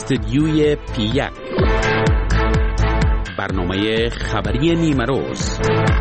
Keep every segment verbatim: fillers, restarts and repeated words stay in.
استدیوی پی یک، برنامه خبری نیمه روز.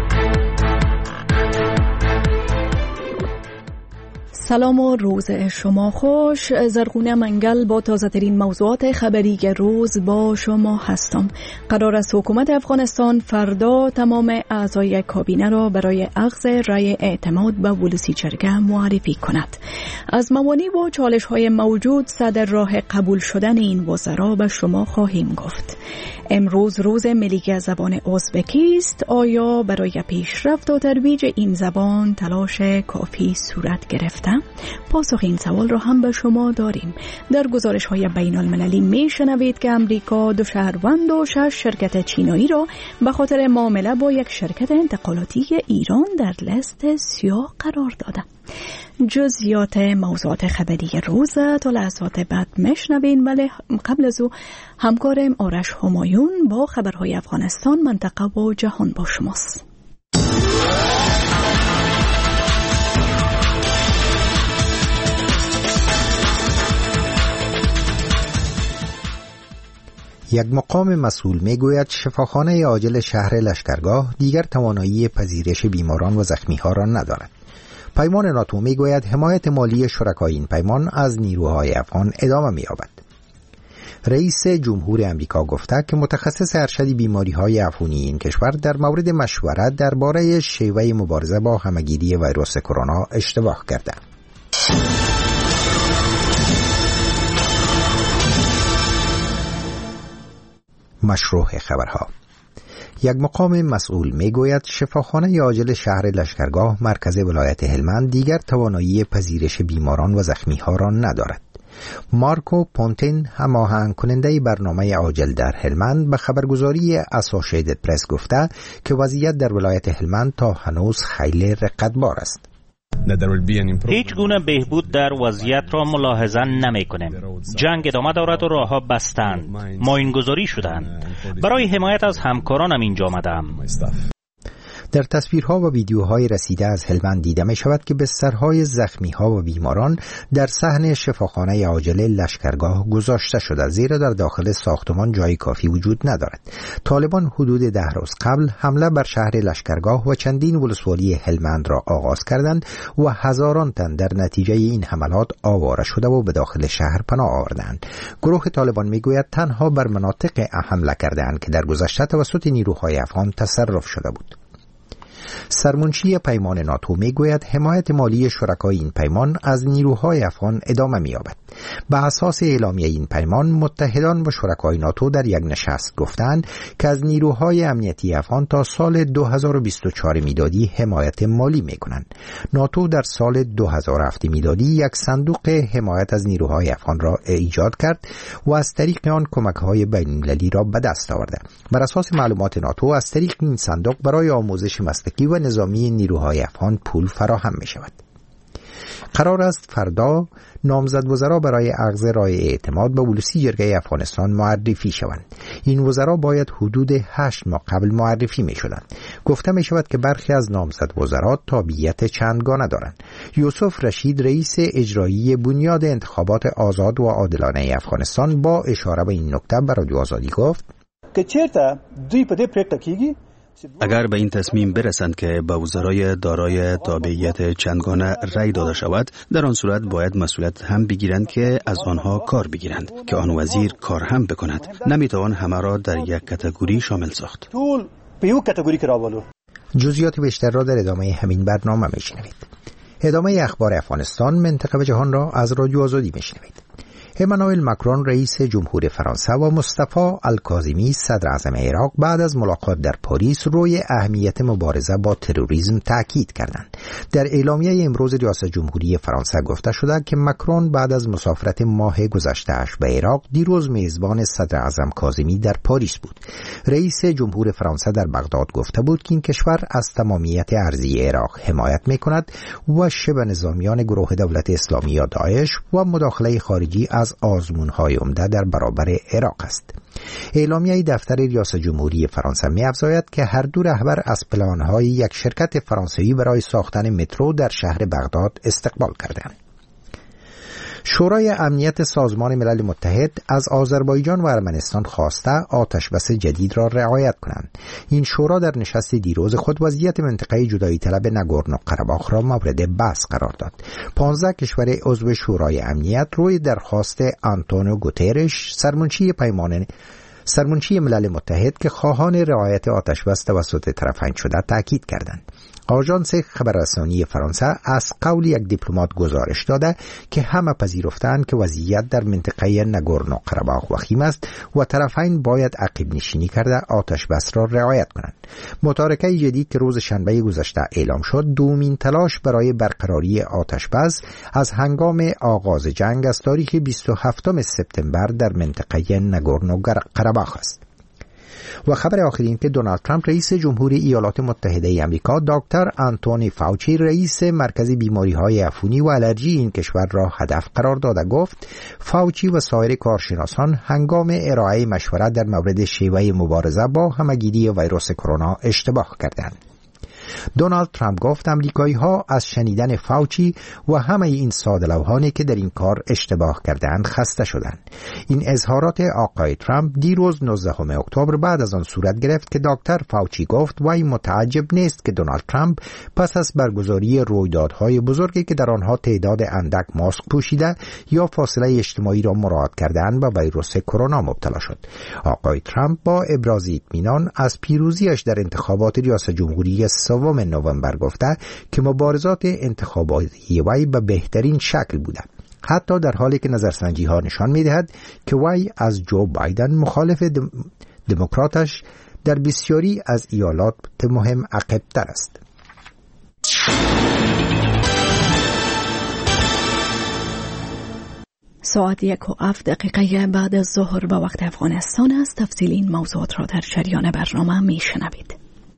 سلام و روز شما خوش. زرغونه منگل با تازه ترین موضوعات خبری روز با شما هستم. قرار است حکومت افغانستان فردا تمام اعضای کابینه را برای اخذ رأی اعتماد به ولسی جرگه معرفی کند. از موانع و چالش های موجود صدر راه قبول شدن این وزرا به شما خواهیم گفت. امروز روز ملی زبان ازبکی است. آیا برای پیشرفت و ترویج این زبان تلاش کافی صورت گرفته؟ پاسخ این سوال را هم به شما داریم. در گزارش های بین المللی می شنوید که امریکا دو شهروند و شش شرکت چینایی را به خاطر معامله با یک شرکت انتقالاتی ایران در لیست سیاه قرار داده. جزئیات موضوعات خبری روز تا لحظات بعد میشنوین، ولی قبل از او همکارم آرش همایون با خبرهای افغانستان، منطقه و جهان با شماست. یک مقام مسئول میگوید شفاخانه عاجل شهر لشکرگاه دیگر توانایی پذیرش بیماران و زخمی‌ها را ندارد. پیمان ناتو میگوید حمایت مالی شرکای این پیمان از نیروهای افغان ادامه می‌یابد. رئیس جمهور امریکا گفته که متخصص ارشد بیماری‌های عفونی این کشور در مورد مشورت درباره شیوه مبارزه با همه‌گیری ویروس کرونا اشتباه کرده. مشروع خبرها. یک مقام مسئول میگوید شفاخانه عاجل شهر لشکرگاه مرکز ولایت هلمند دیگر توانایی پذیرش بیماران و زخمی‌ها را ندارد. مارکو پونتین، هماهنگ کننده برنامه عاجل در هلمند، به خبرگزاری اسوشیتد پرس گفته که وضعیت در ولایت هلمند تا هنوز خیلی رقتبار است. هیچ گونه بهبود در وضعیت را ملاحظه نمی کنیم. جنگ ادامه دارد و راهها بستند. معاین‌گذاری شدند. برای حمایت از همکارانم اینجا آمدم. در تصویرها و ویدیوهای رسیده از هلمند دیده می شود که بسترهای زخمی‌ها و بیماران در صحن شفاخانه عاجل لشکرگاه گذاشته شده، زیرا در داخل ساختمان جای کافی وجود ندارد. طالبان حدود ده روز قبل حمله بر شهر لشکرگاه و چندین ولسوالی هلمند را آغاز کردند و هزاران تن در نتیجه این حملات آواره شده و به داخل شهر پناه آوردند. گروه طالبان میگوید تنها بر مناطق حمله کردند که در گذشته توسط نیروهای افغان تصرف شده بود. سرمنشی پیمان ناتو میگوید حمایت مالی شرکای این پیمان از نیروهای افغان ادامه می‌یابد. به اساس اعلامیه این پیمان، متحدان و شرکای ناتو در یک نشست گفتند که از نیروهای امنیتی افغان تا سال دو هزار و بیست و چهار میلادی حمایت مالی می‌کنند. ناتو در سال دو هزار و هفت میلادی یک صندوق حمایت از نیروهای افغان را ایجاد کرد و از طریق آن کمک‌های بین‌المللی را به دست آورده. بر اساس معلومات ناتو، از طریق این صندوق برای آموزش مسلکی و نظامی نیروهای افغان پول فراهم می شود. قرار است فردا نامزد وزرا برای اخذ رأی اعتماد به ولسی جرگه افغانستان معرفی شوند. این وزرا باید حدود هشت ماه قبل معرفی می شدند. گفته می شود که برخی از نامزد وزرا تابعیت چندگانه دارند. یوسف رشید، رئیس اجرایی بنیاد انتخابات آزاد و عادلانه افغانستان، با اشاره به این نکته به رادیو آزادی گفت که چرته دوی په دې پریکړه کیږي اگر به این تصمیم برسند که به وزرای دارای تابعیت چندگانه رأی داده شود، در آن صورت باید مسئولیت هم بگیرند که از آنها کار بگیرند، که آن وزیر کار هم بکند. نمیتوان همه را در یک کاتگوری شامل ساخت. ټول په یو کاتگوری کې راولو. جزئیات بیشتر را در ادامه همین برنامه میشنوید. ادامه اخبار افغانستان، منطقه و جهان را از رادیو آزادی میشنوید. امانوئل ماکرون رئیس جمهور فرانسه و مصطفی الکاظمی صدر اعظم عراق بعد از ملاقات در پاریس روی اهمیت مبارزه با تروریسم تاکید کردند. در اعلامیه امروز ریاست جمهوری فرانسه گفته شده که ماکرون بعد از مسافرت ماه گذشته‌اش به عراق دیروز میزبان صدر اعظم کاظمی در پاریس بود. رئیس جمهور فرانسه در بغداد گفته بود که این کشور از تمامیت ارضی عراق حمایت می‌کند و شبه نظامیان گروه دولت اسلامی یا داعش و مداخله خارجی از آزمون‌های عمده در برابر عراق است. اعلامیه دفتر ریاست جمهوری فرانسه می‌افزاید که هر دو رهبر از پلان‌های یک شرکت فرانسوی برای ساختن مترو در شهر بغداد استقبال کردند. شورای امنیت سازمان ملل متحد از آذربایجان و ارمنستان خواسته آتشبس جدید را رعایت کنند. این شورا در نشست دیروز خود وضعیت منطقه جدایی طلب ناگورنو قره‌باخ را مورد بحث قرار داد. پانزده کشور عضو شورای امنیت روی درخواست آنتونیو گوترش سرمنشی پیمان سرمنشی ملل متحد که خواهان رعایت آتشبس توسط طرفین شده تاکید کردند. آژانس خبررسانی فرانسه از قول یک دیپلمات گزارش داده که همه پذیرفتند که وضعیت در منطقه ناگورنو قره‌باخ وخیم است و طرفین باید عقب نشینی کرده آتشبس را رعایت کنند. متارکه جدید که روز شنبه گذشته اعلام شد دومین تلاش برای برقراری آتشبس از هنگام آغاز جنگ از تاریخ بیست و هفتم سپتامبر در منطقه ناگورنو قره‌باخ است. و خبر آخرین که دونالد ترامپ رئیس جمهوری ایالات متحده آمریکا دکتر آنتونی فاوچی رئیس مرکز بیماری‌های عفونی و آلرژی این کشور را هدف قرار داده گفت فاوچی و سایر کارشناسان هنگام ارائه مشورت در مورد شیوه مبارزه با همه‌گیری ویروس کرونا اشتباه کردند. دونالد ترامپ گفت امریکایی‌ها از شنیدن فاوچی و همه این ساده‌لوحانی که در این کار اشتباه کردند خسته شدند. این اظهارات آقای ترامپ دیروز نوزدهم اکتبر بعد از آن صورت گرفت که دکتر فاوچی گفت وای متعجب نیست که دونالد ترامپ پس از برگزاری رویدادهای بزرگی که در آنها تعداد اندک ماسک پوشیده یا فاصله اجتماعی را مراعات کردند به ویروس کرونا مبتلا شد. آقای ترامپ با ابراز اطمینان از پیروزیش در انتخابات ریاست جمهوری سوم نوامبر گفته که مبارزات انتخاباتی وی به بهترین شکل بوده، حتی در حالی که نظرسنجی ها نشان می دهد که وی از جو بایدن مخالف دم... دموکراتش در بسیاری از ایالات مهم عقب تر است. ساعت یک و هفت دقیقه بعد از ظهر به وقت افغانستان است. تفصیل این موضوعات را در جریان برنامه می شنوید.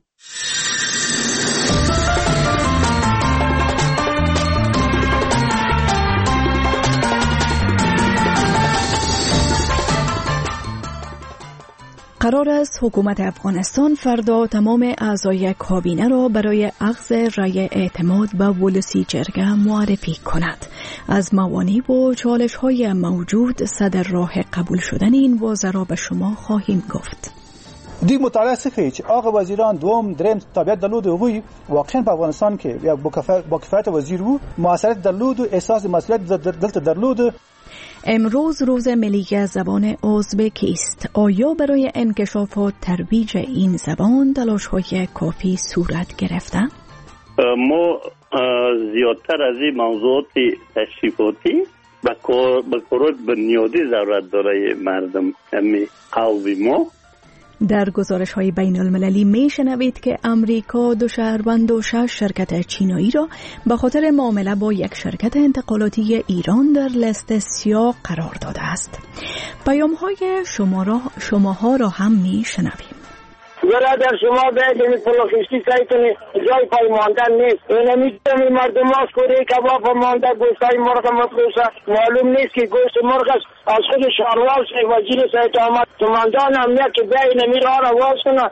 قرار است حکومت افغانستان فردا تمام اعضای کابینه را برای اخذ رأی اعتماد به ولسی جرگه معرفی کند. از موانع و چالش‌های موجود صدر راه قبول شدن این وزرا به شما خواهیم گفت. دوی مطالعه سخی چې هغه وزیران دوم دریم تابعیت درلود هغوی واقعا په افغانستان کې یا با کفایت وزیر وو موثریت درلود و احساس مسئولیت دلته درلود. امروز روز ملی زبان ازبک است. آیا برای انکشاف و ترویج این زبان تلاش‌های کافی صورت گرفته؟ ما زیادتر از این موضوعات تشریفاتی به کارات بنیادی ضرورت داره مردم همین قوم ما. در گزارش‌های بین المللی می شنوید که امریکا دو شهروند و شش شرکت چینایی را به خاطر معامله با یک شرکت انتقالاتی ایران در لیست سیاه قرار داده است. پیام‌های شما را شماها را هم می شنویم. برادر شما باید این پلوکشتی سایتون جای پای ماندن نیست. این میتونی مردم ها کوری کباب مانده گوشتای مرغ مفروشه معلوم نیست که گوشت مرغ از خود شهروال شای وزیر سایت آمد کماندان امنیت که بیا این امیر ها را واز کنه.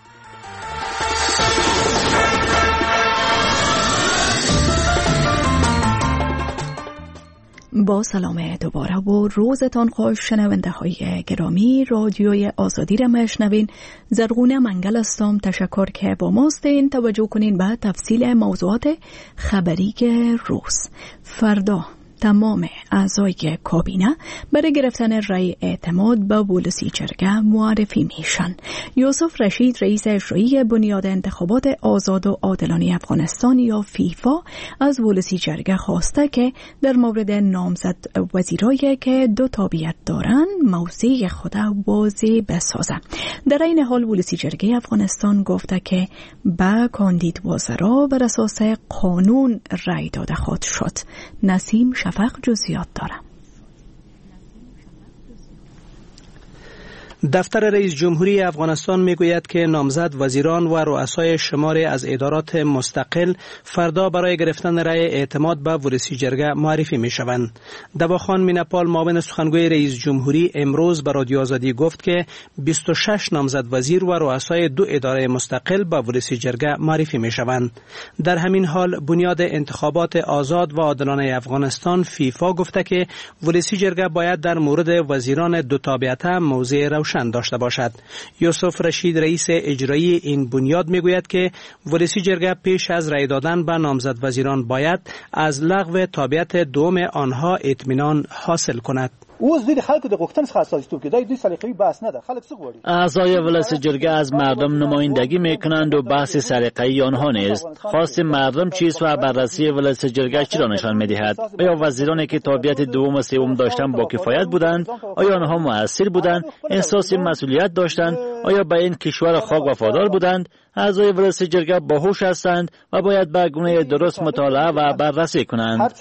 با سلام دوباره و روزتان خوش شنونده های گرامی. رادیوی آزادی را میشنوین. زرغونه منگل هستم. تشکر که با ماستین. توجه کنین به تفصیل موضوعات خبری روز. فردا تمام اعضای کابینه برای گرفتن رأی اعتماد به ولسی جرگه معرفی میشن. یوسف رشید رئیس اجرایی بنیاد انتخابات آزاد و عادلانه افغانستان یا فیفا از ولسی جرگه خواسته که در مورد نامزد وزیرایی که دو تابعیت دارن موضع خود واضح بسازه. در این حال ولسی جرگه افغانستان گفته که به کاندید وزرا بر اساس قانون رأی داده خواهد شد. نسیم شفق جزئیات دارم. دفتر رئیس جمهوری افغانستان میگوید که نامزد وزیران و رؤسای شماری از ادارات مستقل فردا برای گرفتن رأی اعتماد به ولسی جرگه معرفی میشوند. دواخان مینپال معاون سخنگوی رئیس جمهوری امروز به رادیو آزادی گفت که بیست و شش نامزد وزیر و رؤسای دو اداره مستقل به ولسی جرگه معرفی میشوند. در همین حال بنیاد انتخابات آزاد و عادلانه افغانستان فیفا گفته که ولسی جرگه باید در مورد وزیران دو تابعیت موضع روشن داشته باشد. یوسف رشید رئیس اجرایی این بنیاد میگوید که ولسی جرگه پیش از رأی دادن به نامزد وزیران باید از لغو تابعیت دوم آنها اطمینان حاصل کند. اعضای ولسی جرگه از مردم نمایندگی میکنند و بحث سلیقه‌ای آنها نیست. خواست مردم چیست و بررسی ولسی جرگه چی را نشان میدهد؟ آیا وزیرانی که تابعیت دوم و سوم داشتند با کفایت بودند؟ آیا آنها مؤثر بودند؟ احساس مسئولیت داشتند؟ آیا به این کشور خاک وفادار بودند؟ اعضای ولسی جرگه باهوش هستند و باید به گونه درست مطالعه و بررسی کنند.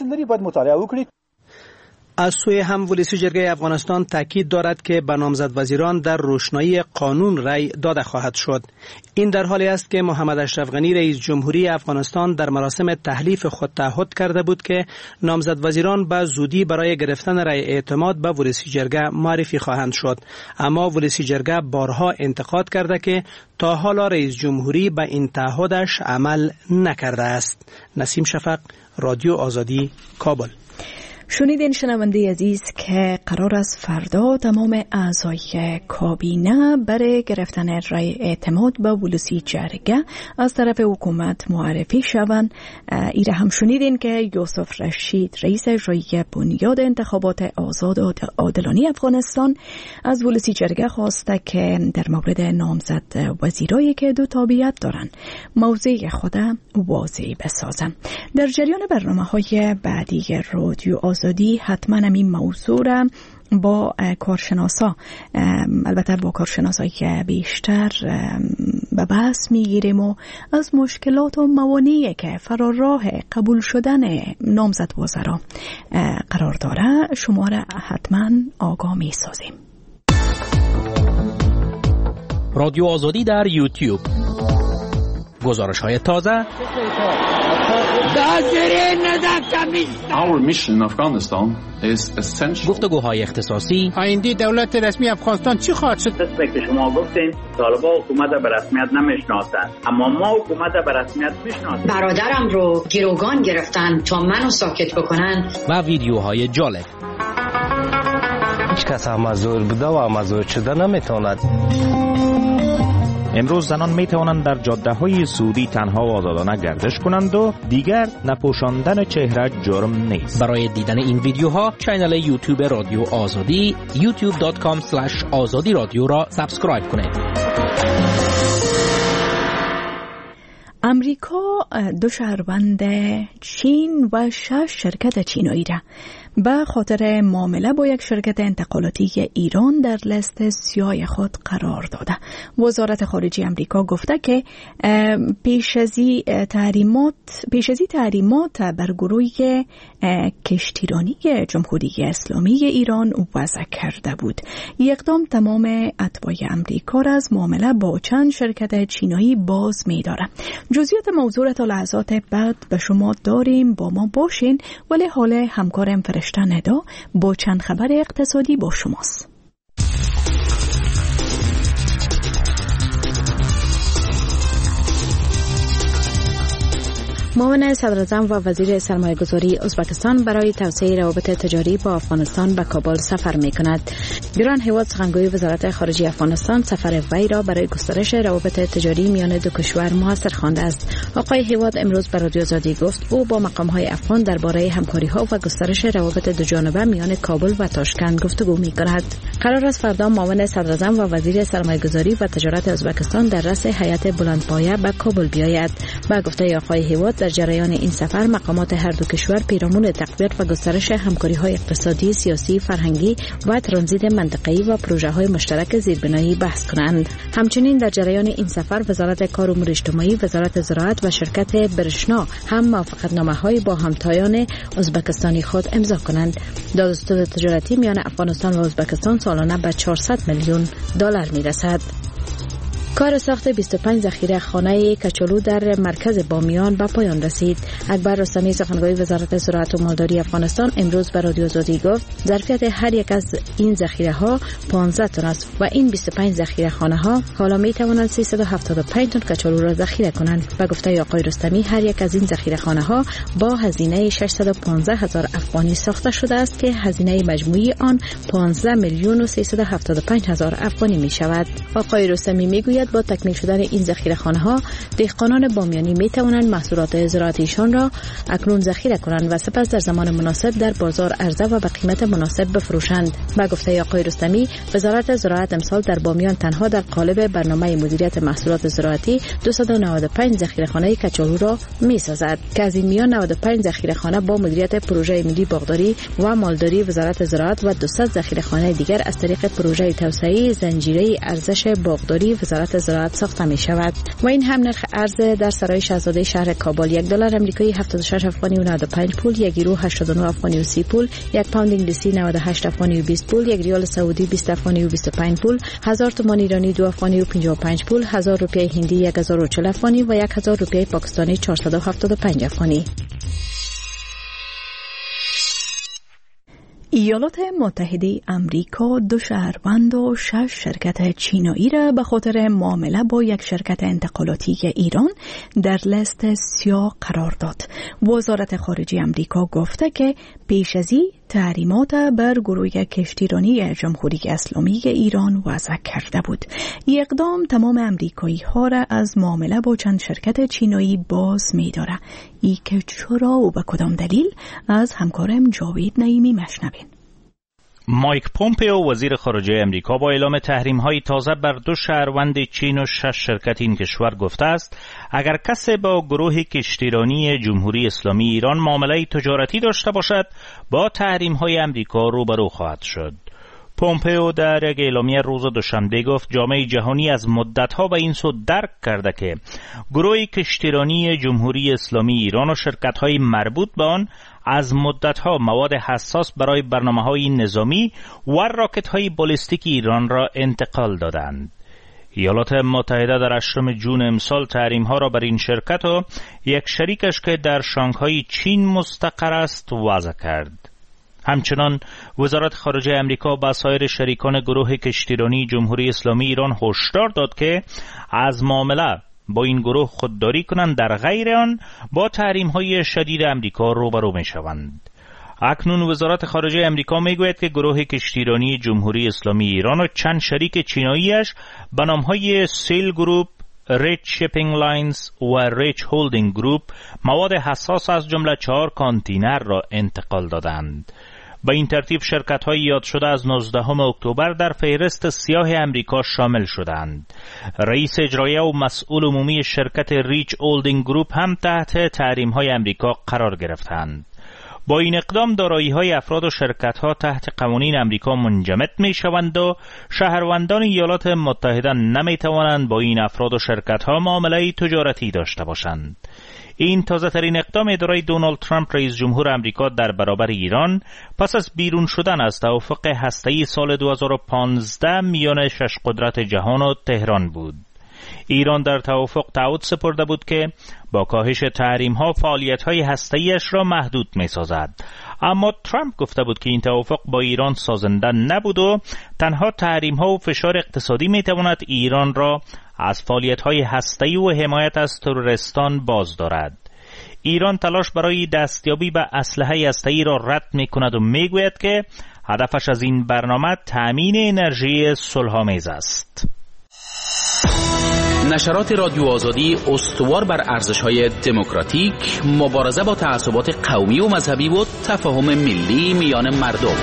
از سوی هم ولسی جرگه افغانستان تاکید دارد که به نامزد وزیران در روشنایی قانون رأی داده خواهد شد. این در حالی است که محمد اشرف غنی رئیس جمهوری افغانستان در مراسم تحلیف خود تعهد کرده بود که نامزد وزیران به زودی برای گرفتن رأی اعتماد به ولسی جرگه معرفی خواهند شد. اما ولسی جرگه بارها انتقاد کرده که تا حالا رئیس جمهوری به این تعهدش عمل نکرده است. نسیم شفق، رادیو آزادی، کابل. شنیدین شنونده عزیز که قرار است فردا تمام اعضای کابینه برای گرفتن رأی اعتماد به ولسی جرگه از طرف حکومت معرفی شوند. ایره هم شنیدین که یوسف رشید رئیس اجرایی بنیاد انتخابات آزاد و عادلانه افغانستان از ولسی جرگه خواسته که در مورد نامزد وزیرایی که دو تابعیت دارند موضع خود واضح بسازند. در جریان برنامه‌های بعدی رادیو آزادی حتما این موضوع را با کارشناسا، البته با کارشناسایی که بیشتر به بحث میگیریم و از مشکلات و موانعی که فرار راه قبول شدن نامزد وزرا قرار داره شما را حتما آگاه میسازیم. رادیو آزادی در یوتیوب، گزارش های تازه. Our mission in Afghanistan is essential. گفتگوهای اختصاصی. آینده دولت رسمی افغانستان چی خواهد شد؟ دست که شما گفتین طالبان حکومت به رسمیت نمیشناسند، اما ما حکومت به رسمیت میشناسیم. برادرم رو گروگان گرفتن تا منو ساکت بکنن. و ویدیوهای جالب. هیچ کس مزور بوده و مزور شده نمیتواند. امروز زنان می توانند در جاده های سعودی تنها و آزادانه گردش کنند و دیگر نپوشاندن چهره جرم نیست. برای دیدن این ویدیوها کانال یوتیوب رادیو آزادی یوتیوب دات کام اسلش آزادی رادیو را سابسکرایب کنید. امریکا دو شهروند چین و شش شرکت چینایی را به خاطر معامله با یک شرکت انتقالاتی ایران در لیست سیاه خود قرار داده. وزارت خارجه امریکا گفته که پیش از تحریمات پیش از تحریمات بر گروه کشتیرانی جمهوری اسلامی ایران وضع کرده بود. این اقدام تمام اتباع امریکا را از معامله با چند شرکت چینایی باز می‌دارد. جزئیات موضوع تا لحظات بعد به شما داریم، با ما باشین. ولی حال همکارم فرشته ندا با چند خبر اقتصادی با شماست. معاون صدراعظم و وزیر سرمایه‌گذاری ازبکستان برای توسعه روابط تجاری با افغانستان به کابل سفر می‌کند. گران هیواد سخنگوی وزارت خارجه افغانستان سفر وی را برای گسترش روابط تجاری میان دو کشور موثر خوانده است. آقای هیواد امروز به رادیو آزادی گفت او با مقام‌های افغان درباره همکاری‌ها و گسترش روابط دو جانبه میان کابل و تاشکند گفتگو می‌کند. قرار است فردا معاون صدراعظم و وزیر سرمایه‌گذاری و تجارت ازبکستان در رأس هیئت بلندپایه به کابل بیاید. با گفته آقای هیواد در جریان این سفر مقامات هر دو کشور پیرامون تقویت و گسترش همکاری‌های اقتصادی، سیاسی، فرهنگی و ترانزیت منطقه‌ای و پروژه‌های مشترک زیربنایی بحث کنند. همچنین در جریان این سفر وزارت کار و امور اجتماعی، وزارت زراعت و شرکت برشنا هم موافقتنامه‌های با همتایان ازبکستانی خود امضا کنند. دادستان تجارتی میان افغانستان و ازبکستان سالانه به چهارصد میلیون دلار میرسد. کار ساخت بیست و پنج ذخیره خانه کچالو در مرکز بامیان به پایان رسید. اکبر رستمی سخنگوی وزارت زراعت و مالداری افغانستان امروز به رادیو آزادی گفت ظرفیت هر یک از این ذخیره ها پانزده تن است و این بیست و پنج ذخیره خانه ها حالا می توانند سیصد و هفتاد و پنج تن کچالو را ذخیره کنند. و گفته آقای رستمی هر یک از این ذخیره خانه ها با هزینه ششصد و پانزده هزار افغانی ساخته شده است که هزینه مجموعی آن پانزده میلیون و سیصد و هفتاد و پنج هزار افغانی می شود. آقای رستمی می گوید با تکمیل شدن این ذخیره خانه ها دهقانان بامیانی می توانند محصولات زراعتیشان را اکنون ذخیره کنند و سپس در زمان مناسب در بازار عرضه و به قیمت مناسب بفروشند. با گفته آقای رستمی وزارت زراعت امسال در بامیان تنها در قالب برنامه مدیریت محصولات زراعتی دویست و نود و پنج ذخیره خانه کچالو را می سازد که از این میان نود و پنج ذخیره خانه با مدیریت پروژه ملی باغداری و مالداری وزارت زراعت و دویست ذخیره خانه دیگر از طریق پروژه توسعه زنجیره ارزش باغداری وزارت زراعت ساخته می شود. و این هم نرخ ارز در سرای شاهزاده شهر کابل یک دلار آمریکایی هفتاد و شش افغانی و نود و پنج پول، یک یورو هشتاد و نه افغانی و سی پول، یک پوند انگلیسی نود و هشت افغانی و بیست پول، یک ریال سعودی بیست افغانی و بیست و پنج پول، هزار تومان ایرانی دو افغانی و پنجاه و پنج پول، هزار روپیه هندی یک هزار و چهل افغانی و یک هزار روپیه پاکستانی چهارصد و هفتاد و پنج افغانی. ایالات متحده امریکا دو شهروند و شش شرکت چینایی را به خاطر معامله با یک شرکت انتقالاتی ایران در لیست سیاه قرار داد. وزارت خارجه امریکا گفته که پیش از این تحریمات بر گروه کشتیرانی جمهوری اسلامی ایران وضع کرده بود. این اقدام تمام امریکایی ها را از معامله با چند شرکت چینایی باز می داره. ای که چرا و به کدام دلیل از همکارم جاوید نعیمی مشنوین. مایک پومپئو وزیر خارجه امریکا با اعلام تحریم‌های تازه بر دو شهروند چین و شش شرکت این کشور گفته است اگر کسی با گروه کشتیرانی جمهوری اسلامی ایران معامله تجارتی داشته باشد با تحریم‌های امریکا روبرو خواهد شد. پومپئو در یک اعلامیه روز دوشنبه گفت جامعه جهانی از مدت‌ها به این سو درک کرده که گروه کشتیرانی جمهوری اسلامی ایران و شرکت‌های مربوط به آن از مدت‌ها مواد حساس برای برنامه‌های نظامی و راکت‌های بالستیک ایران را انتقال دادند. ایالات متحده در هشتم جون امسال تحریم‌ها را بر این شرکت و یک شریکش که در شانگهای چین مستقر است وضع کرد. همچنان وزارت خارجه امریکا به سایر شریکان گروه کشتیرانی جمهوری اسلامی ایران هشدار داد که از معامله با این گروه خودداری کنند، در غیر آن با تحریم‌های شدید امریکا روبرو می‌شوند. اکنون وزارت خارجه امریکا میگوید که گروه کشتیرانی جمهوری اسلامی ایران و چند شریک چیناییش به نام‌های سیل گروپ، ریچ شیپینگ لاینز و ریچ هولدینگ گروپ مواد حساس از جمله چهار کانتینر را انتقال دادند. به این ترتیب شرکت‌های یاد شده از نوزدهم اکتبر در فهرست سیاه امریکا شامل شدند. رئیس اجرایی و مسئول عمومی شرکت ریچ هولدینگ گروپ هم تحت تحریم‌های امریکا قرار گرفتند. با این اقدام دارایی‌های افراد و شرکت‌ها تحت قوانین امریکا منجمد می‌شوند و شهروندان ایالات متحده نمی‌توانند با این افراد و شرکت‌ها معامله تجارتی داشته باشند. این تازه ترین اقدام اداره دونالد ترامپ رئیس جمهور امریکا در برابر ایران پس از بیرون شدن از توافق هسته‌ای سال دو هزار و پانزده میان شش قدرت جهان و تهران بود. ایران در توافق تعهد سپرده بود که با کاهش تحریم‌ها فعالیت‌های هسته‌ایش را محدود می‌سازد. اما ترامپ گفته بود که این توافق با ایران سازنده نبود و تنها تحریم‌ها و فشار اقتصادی می‌تواند ایران را از فعالیت‌های هسته‌ای و حمایت از تروریستان باز دارد. ایران تلاش برای دستیابی به اسلحه هسته‌ای را رد می‌کند و می‌گوید که هدفش از این برنامه تأمین انرژی صلح‌آمیز است. نشرات رادیو آزادی استوار بر ارزش‌های دموکراتیک، مبارزه با تعصبات قومی و مذهبی و تفاهم ملی میان مردم.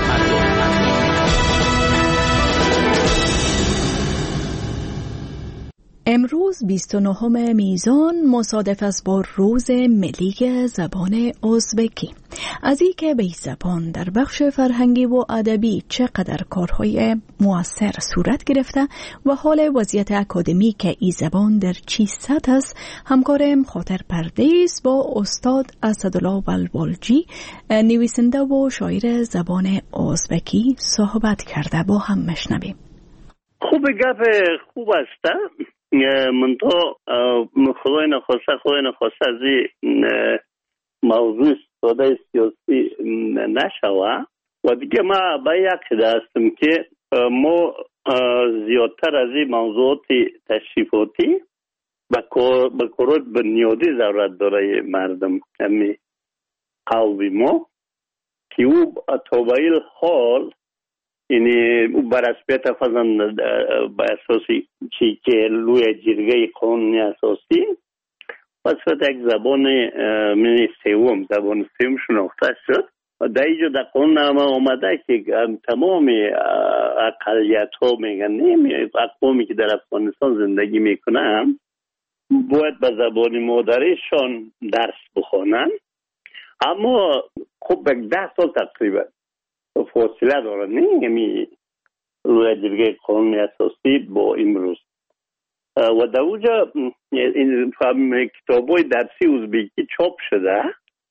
امروز بیست و نهم میزان مصادف است با روز ملی زبان ازبکی. از این که به زبان در بخش فرهنگی و ادبی چقدر کارهای مؤثر صورت گرفته و حال وضعیت اکادمیک این زبان در چی سطح است، همکارم خاطر پردیس با استاد اسدالله بلبلجی نویسنده و شاعر زبان ازبکی صحبت کرده. با هم مشنویم. خوب گپ خوب است. من تو خدای نخواسته خدای نخواسته از این موضوع استفاده سیاسی نشوه و دیگه ما به یک هستم که ما زیادتر از این موضوعات تشریفاتی به کارات بنیادی ضرورت داره مردم همی قوی ما که او طبعیل حال یعنی بر اساس فضل بر اساسی چی که لوی جرگه قانونی اساسی واسه یک زبان من سوم زبان سوم شناخته شد و در اینجا در قانون نامه آمده که تمام اقلیت ها میگن اقوامی که در افغانستان زندگی میکنن باید به زبان مادریشان درس بخونن، اما خب یک ده سال تقریبا فاصله داره نه یعنی روی جرگه قانونی اساسی با امروز و در اونجا این کتابای درسی ازبکی چاپ شده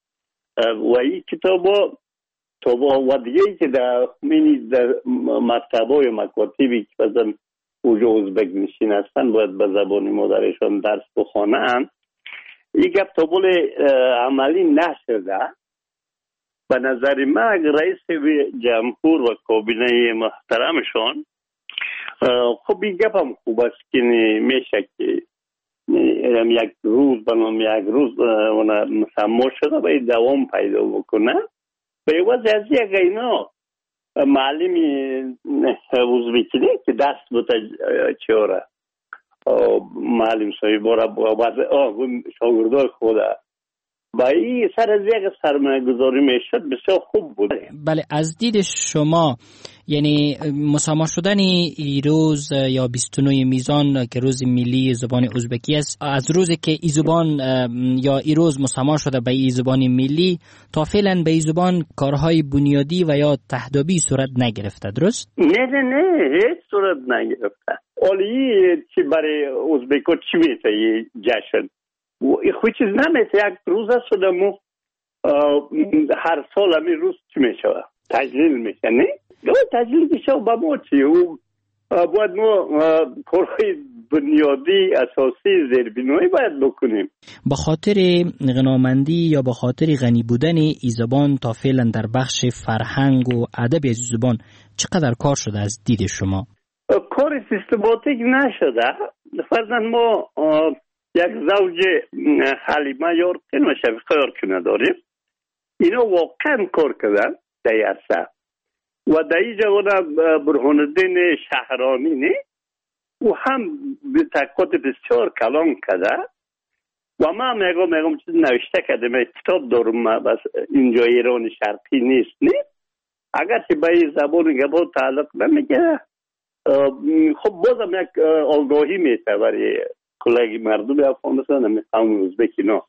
و این کتابا و دیگه که در مکتبای مکاتبی که بزن اونجا ازبک نشین هستن باید به زبان مادرشان درس بخوانن، این کتابا عملی نشده. به نظر من اگر رئیس جمهور و کابینه محترمشان خب این گپ هم خوب است که میشه که یک روز بنام یک روز مسمار شده باید دوام پیدا بکنه به عوض از یک اینا معلمی ازبکی نه که دست بوده چهاره معلم صاحب را شاگردای خوده با این سر از یک سرمایه گذاری میشد بسیار خوب بود. بله، از دید شما یعنی مسمار شدن ای روز یا بیست و نه میزان که روز ملی زبان ازبکی است، از روزی که ای زبان یا ای روز مسمار شده به ای زبان ملی تا فعلا به ای زبان کارهای بنیادی و یا تهدابی صورت نگرفته، درست؟ نه نه نه هیچ صورت نگرفته. اولی چی برای ازبکا چی میشه یه جشن و خود چیز نمیشه یک روز است شده مو هر سال همی روز چی میشه تجلیل میشه نه؟ تجلیل میشه با ما چی و باید ما کارهای بنیادی اساسی زیربنایی باید بکنیم. با خاطر غنامندی یا با خاطر غنی بودن ای زبان تا فعلا در بخش فرهنگ و ادب از زبان چقدر کار شده از دید شما؟ کار سیستماتیک نشده. فرضاً ما یک زوج حلیمه یارقین و شفیقه یارقین داریم، اینا واقعا کار کردن در عرصه و در این جوانه برهان الدین شهرانی نه او هم به تحقیقات بسیار کلان کرده و ما میگم میگم چیز نوشته کرده من کتاب دارم بس اینجا ایران شرقی نیست نه اگر که به این زبان گبا تعلق نمیگه خب بازم یک آگاهی میته برای کلگی مردم افغانستان همی قوم ازبکی نا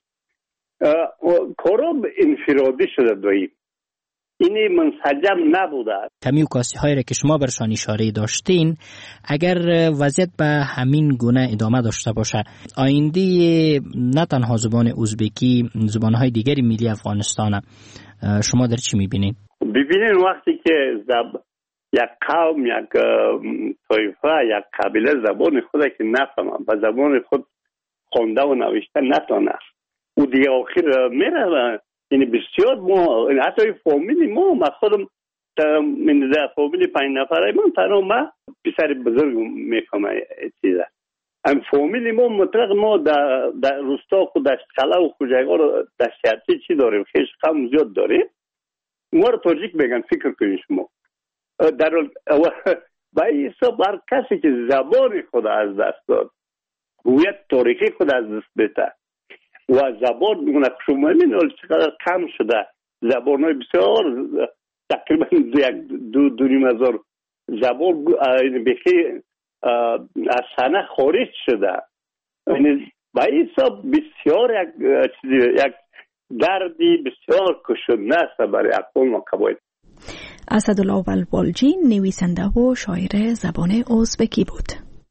کارا انفرادی شده دویی اینی منسجم نبوده. کمی و کاسی هایی را که شما برشان اشاره داشتین اگر وضعیت به همین گونه ادامه داشته باشه آینده نه تنها زبان ازبکی زبانهای دیگری ملی افغانستان شما در چی میبینید؟ ببینید وقتی که زب... یک قوم یک طایفه یک قبیله زبان خود که نفهمه و زبان خود خونده و نوشته نتانه او دیگه آخر میره. یعنی بسیار ما حتی فامیلی ما ما خودم من در فامیلی پنج نفره من تنها ما پسر بزرگ میکنم چیزه ام فامیلی ما مطلق ما در, در روستا خود دشت قلعه و خوجگاه دشتیتی چی داریم خیش قوم زیاد داریم ما رو تاجیک بگن فکر کنید شما در با این حساب هر کسی که زبان خود از دست داد هویت تاریخی خود از دست بده و زبان میگونه شما میبینید چقدر کم شده زبان های بسیار تقریبا دو دو نیم هزار زبان بخی از سنه خارج شده یعنی با حساب بسیار یک چیزی یک دردی بسیار کشنده است برای اقوام و قبایل. اسدالله ولوالجی نویسنده و شاعر زبان ازبکی بود.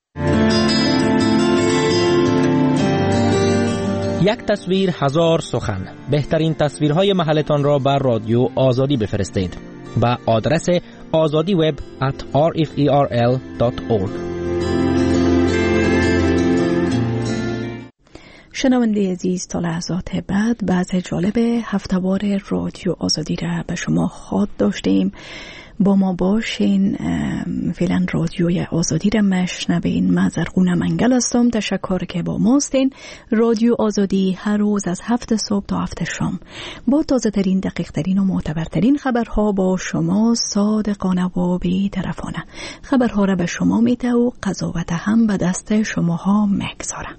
یک تصویر هزار سخن. بهترین تصویرهای محلتان را بر رادیو آزادی بفرستید به آدرس آزادی وب ات آر اف ای آر ال دات اورگ. شنونده عزیز، تا لحظات بعد بحث جالب هفته‌وار رادیو آزادی را به شما خواهد داشتیم. با ما باشین. فعلا رادیوی آزادی را مشنوین. من زرغونه منگل هستم. تشکر که با ماستین. رادیو آزادی هر روز از هفت صبح تا هفت شام با تازه ترین، دقیق ترین و معتبرترین خبرها با شما صادقانه و بی طرفانه. خبرها را به شما میده و قضاوت هم به دست شماها مگذاره.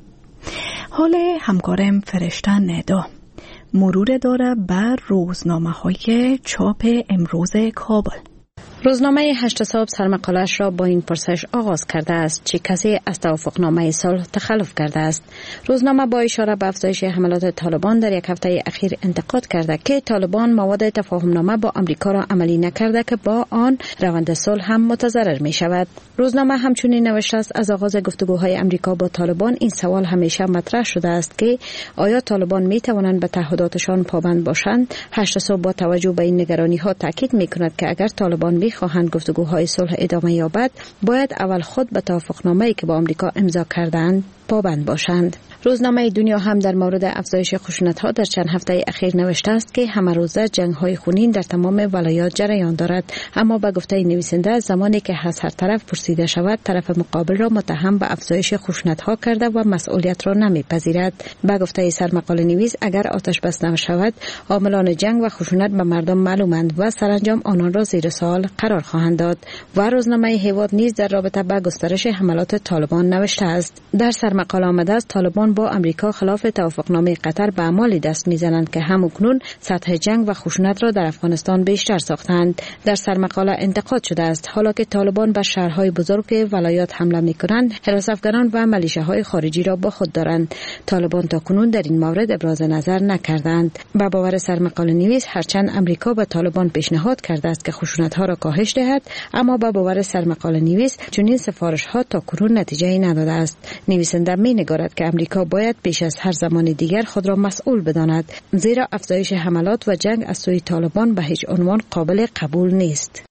حال همکارم فرشته ندا مرور داره بر روزنامه های چاپ امروز کابل. روزنامه هشت صبح سرمقالش را با این پرسش آغاز کرده است: چه کسی از توافقنامه صلح تخلف کرده است؟ روزنامه با اشاره به افزایش حملات طالبان در یک هفته اخیر انتقاد کرده که طالبان مواد تفاهمنامه با آمریکا را عملی نکرده که با آن روند صلح هم متضرر می شود. روزنامه همچنین نوشته است: از آغاز گفتگوهای آمریکا با طالبان این سوال همیشه مطرح شده است که آیا طالبان می توانند به تعهداتشان پابند باشند؟ هشت صبح با توجه به این نگرانی ها تاکید می کند که اگر طالبان می خواهند گفتگوهای صلح ادامه یابد، باید اول خود به توافقنامه‌ای که با آمریکا امضا کردند پابند باشند. روزنامه دنیا هم در مورد افزایش خشونت‌ها در چند هفته اخیر نوشته است که همه روزه جنگ‌های خونین در تمام ولایات جریان دارد، اما به گفته نویسنده زمانی که از هر طرف پرسیده شود طرف مقابل را متهم به افزایش خشونت‌ها کرده و مسئولیت را نمی‌پذیرد. به گفته سرمقاله نویس اگر آتش بس نشود عاملان جنگ و خشونت به مردم معلومند و سرانجام آنان را زیر سوال قرار خواهند داد. و روزنامه هیواد نیز در رابطه با گسترش حملات طالبان نوشته است: در سرمقاله آمده است طالبان با امریکا خلاف توافقنامه قطر به اعمالی دست میزنند که همکنون سطح جنگ و خشونت را در افغانستان بیشتر ساختند. در سرمقاله انتقاد شده است حالا که طالبان به شهرهای بزرگ ولایات حمله میکنند، حراس افغانان و ملیشه‌های خارجی را با خود دارند. طالبان تاکنون در این مورد ابراز نظر نکردند. به باور سرمقاله نویس هرچند امریکا به طالبان پیشنهاد کرده است که خشونت‌ها را کاهش دهد، اما به باور سرمقاله نویس چنین سفارش‌ها تاکنون نتیجه‌ای نداده است. نویسنده می‌نگارد که امریکا باید پیش از هر زمان دیگر خود را مسئول بداند، زیرا افزایش حملات و جنگ از سوی طالبان به هیچ عنوان قابل قبول نیست.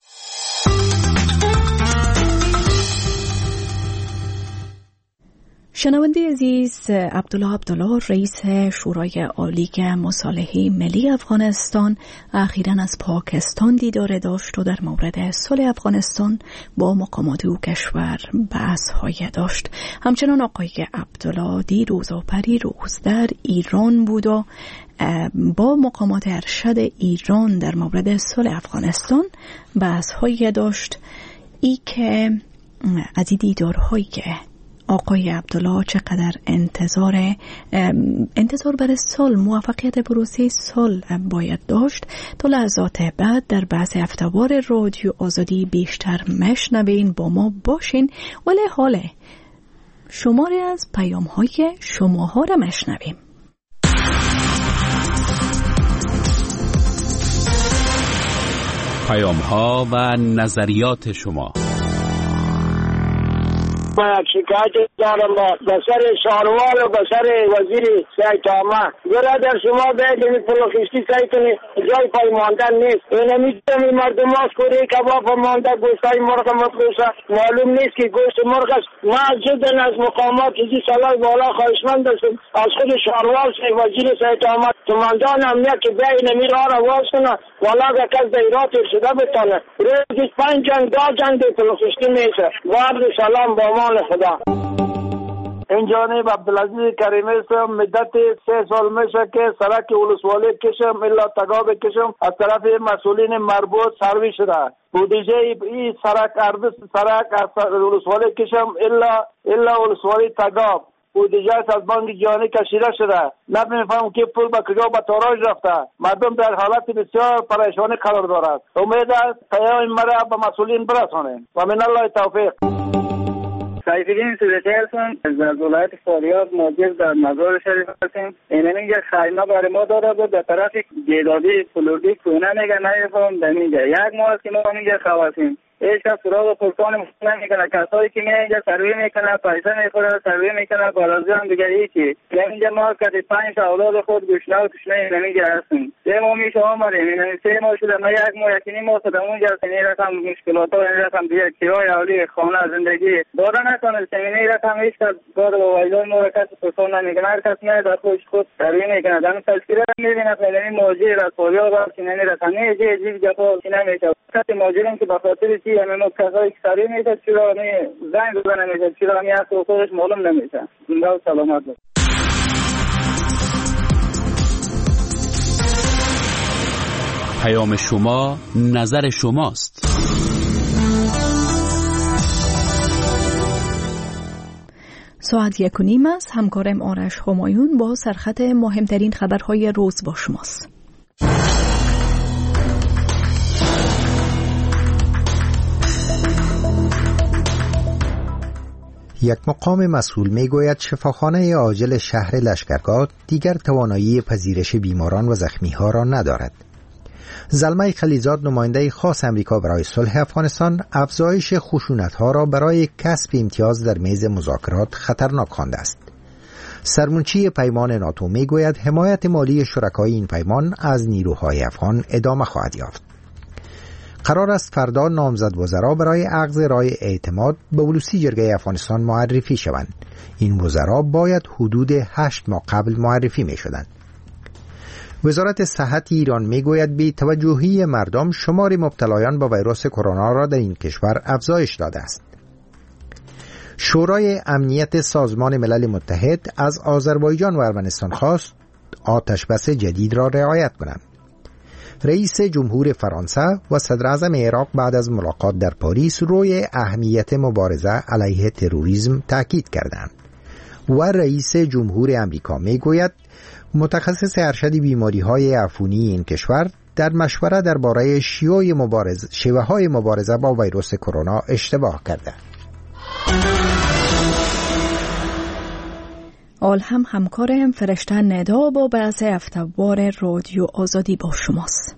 شنونده عزیز، عبدالله عبدالله رئیس شورای عالی مصالحه ملی افغانستان اخیراً از پاکستان دیدار داشت و در مورد صلح افغانستان با مقامات او کشور بحث‌های داشت. همچنان آقای عبدالله دیروز و پریروز در ایران بود و با مقامات ارشد ایران در مورد صلح افغانستان بحث‌های داشت. ای که از این دیدارهایی که آقای عبدالله چقدر انتظار انتظار برای صلح، موفقیت پروسه صلح باید داشت، تا لحظات بعد در بحث هفته‌وار رادیو آزادی بیشتر مشنوین. با ما باشین. ولی حالا شماره از پیام‌های شماها را مشنویم. پیام‌ها و نظریات شما. من شکایت دارم به سر شاروال و به سر وزیر سعید عامه. برادر شما باید این پلوخیستی سعیتونی جای پای ماندن نیست. این میتونم این مردم هاست کوری کباب مانده گوشتای مرغ مطلوسه معلوم نیست که گوشت مرغ است. ما جدا از مقامات ایزی سالای بالا خواهشمند هستم از خود شاروال سعید وزیر سعید عامه تماندان امنیت که بیا این امیر ها را واز کنه والا که کس دیرات ارشده بتانه. روزی پنج جنگ دا جنگ دی پلوخیستی میشه. بارد سلام با ما خدا. این جانب عبدالعزیز کریمی صاحب مدت سه سال میشه که سرک ولسوالی کشم الا تگاب کشم از طرف مسئولین مربوط سروی شده. بودجه این سرک عرض سرک از ولسوالی کشم الا الا ولسوالی تگاب بودجه از بانک جهانی کشیده شده. نمیفهم که پول به کجا به تاراج رفته. مردم در حالت بسیار پریشانی قرار دارد. امید است پیام مرا به مسئولین برسانیم و من الله توفیق. سیفالدین صورتی هستم از ولایت فاریاب موجود در مزار شریف هستیم. این اینجا خیمه برای ما داده بود در طرف گیدادی فلوردی کونه میگه نمیفهم در اینجا یک ماه که ما اینجا خواسیم هیچ کس سراغ پرکان نمیکنه. کسایی که می اینجا سروی میکنه پیسه میخوره سروی میکنه بالازی هم دیگه هیچی. اینجا ما کتی پنج اولاد خود گوشنه و تشنه اینجا هستیم. سه ماه میشه آمدیم این سه ماه شده ما یک ماه یکی نیم ماه شده اونجا هستیم. این رقم مشکلات ها این رقم دیگه کرای اولی خانه زندگی داره نکنستیم. این رقم هیچ کس داره با ویدای ما را کسی پرکان نمیکنه. هر کس میره در خوش خود سروی میکنه. در تذکیره میبینه این موجی را فاریاب هست این رقم نیجی جیب جفا نمیشه. کسی موجودیم که بخاطر چی همه ما کسایی که سریع میشه چرا می زنگ بزنه میشه چرا همی هست و خودش معلوم نمیشه. زنده و سلامت بود. پیام شما نظر شماست. ساعت یک و نیم است. همکارم آرش همایون با سرخط مهمترین خبرهای روز با شماست. یک مقام مسئول میگوید شفاخانه عاجل شهر لشکرگاه دیگر توانایی پذیرش بیماران و زخمی‌ها را ندارد. زلمه خلیزاد نماینده خاص امریکا برای صلح افغانستان افزایش خشونت‌ها را برای کسب امتیاز در میز مذاکرات خطرناک خوانده است. سرمنشی پیمان ناتو میگوید حمایت مالی شرکای این پیمان از نیروهای افغان ادامه خواهد یافت. قرار است فردا نامزد وزرا برای اخذ رای اعتماد به ولوسی جرگه افغانستان معرفی شوند. این وزرا باید حدود هشت ماه قبل معرفی می شدند. وزارت صحت ایران می گوید بی توجهی مردم شمار مبتلایان با ویروس کرونا را در این کشور افزایش داده است. شورای امنیت سازمان ملل متحد از آذربایجان و ارمنستان خواست آتش بس جدید را رعایت کنند. رئیس جمهور فرانسه و صدر اعظم عراق بعد از ملاقات در پاریس روی اهمیت مبارزه علیه تروریسم تاکید کردند و رئیس جمهور امریکا میگوید متخصص ارشد بیماری‌های عفونی این کشور در مشوره درباره شیوه مبارزه شیوه‌های مبارزه با ویروس کرونا اشتباه کرده. آل هم همکارم فرشته ندا با بحث هفته‌وار رادیو آزادی با شماست.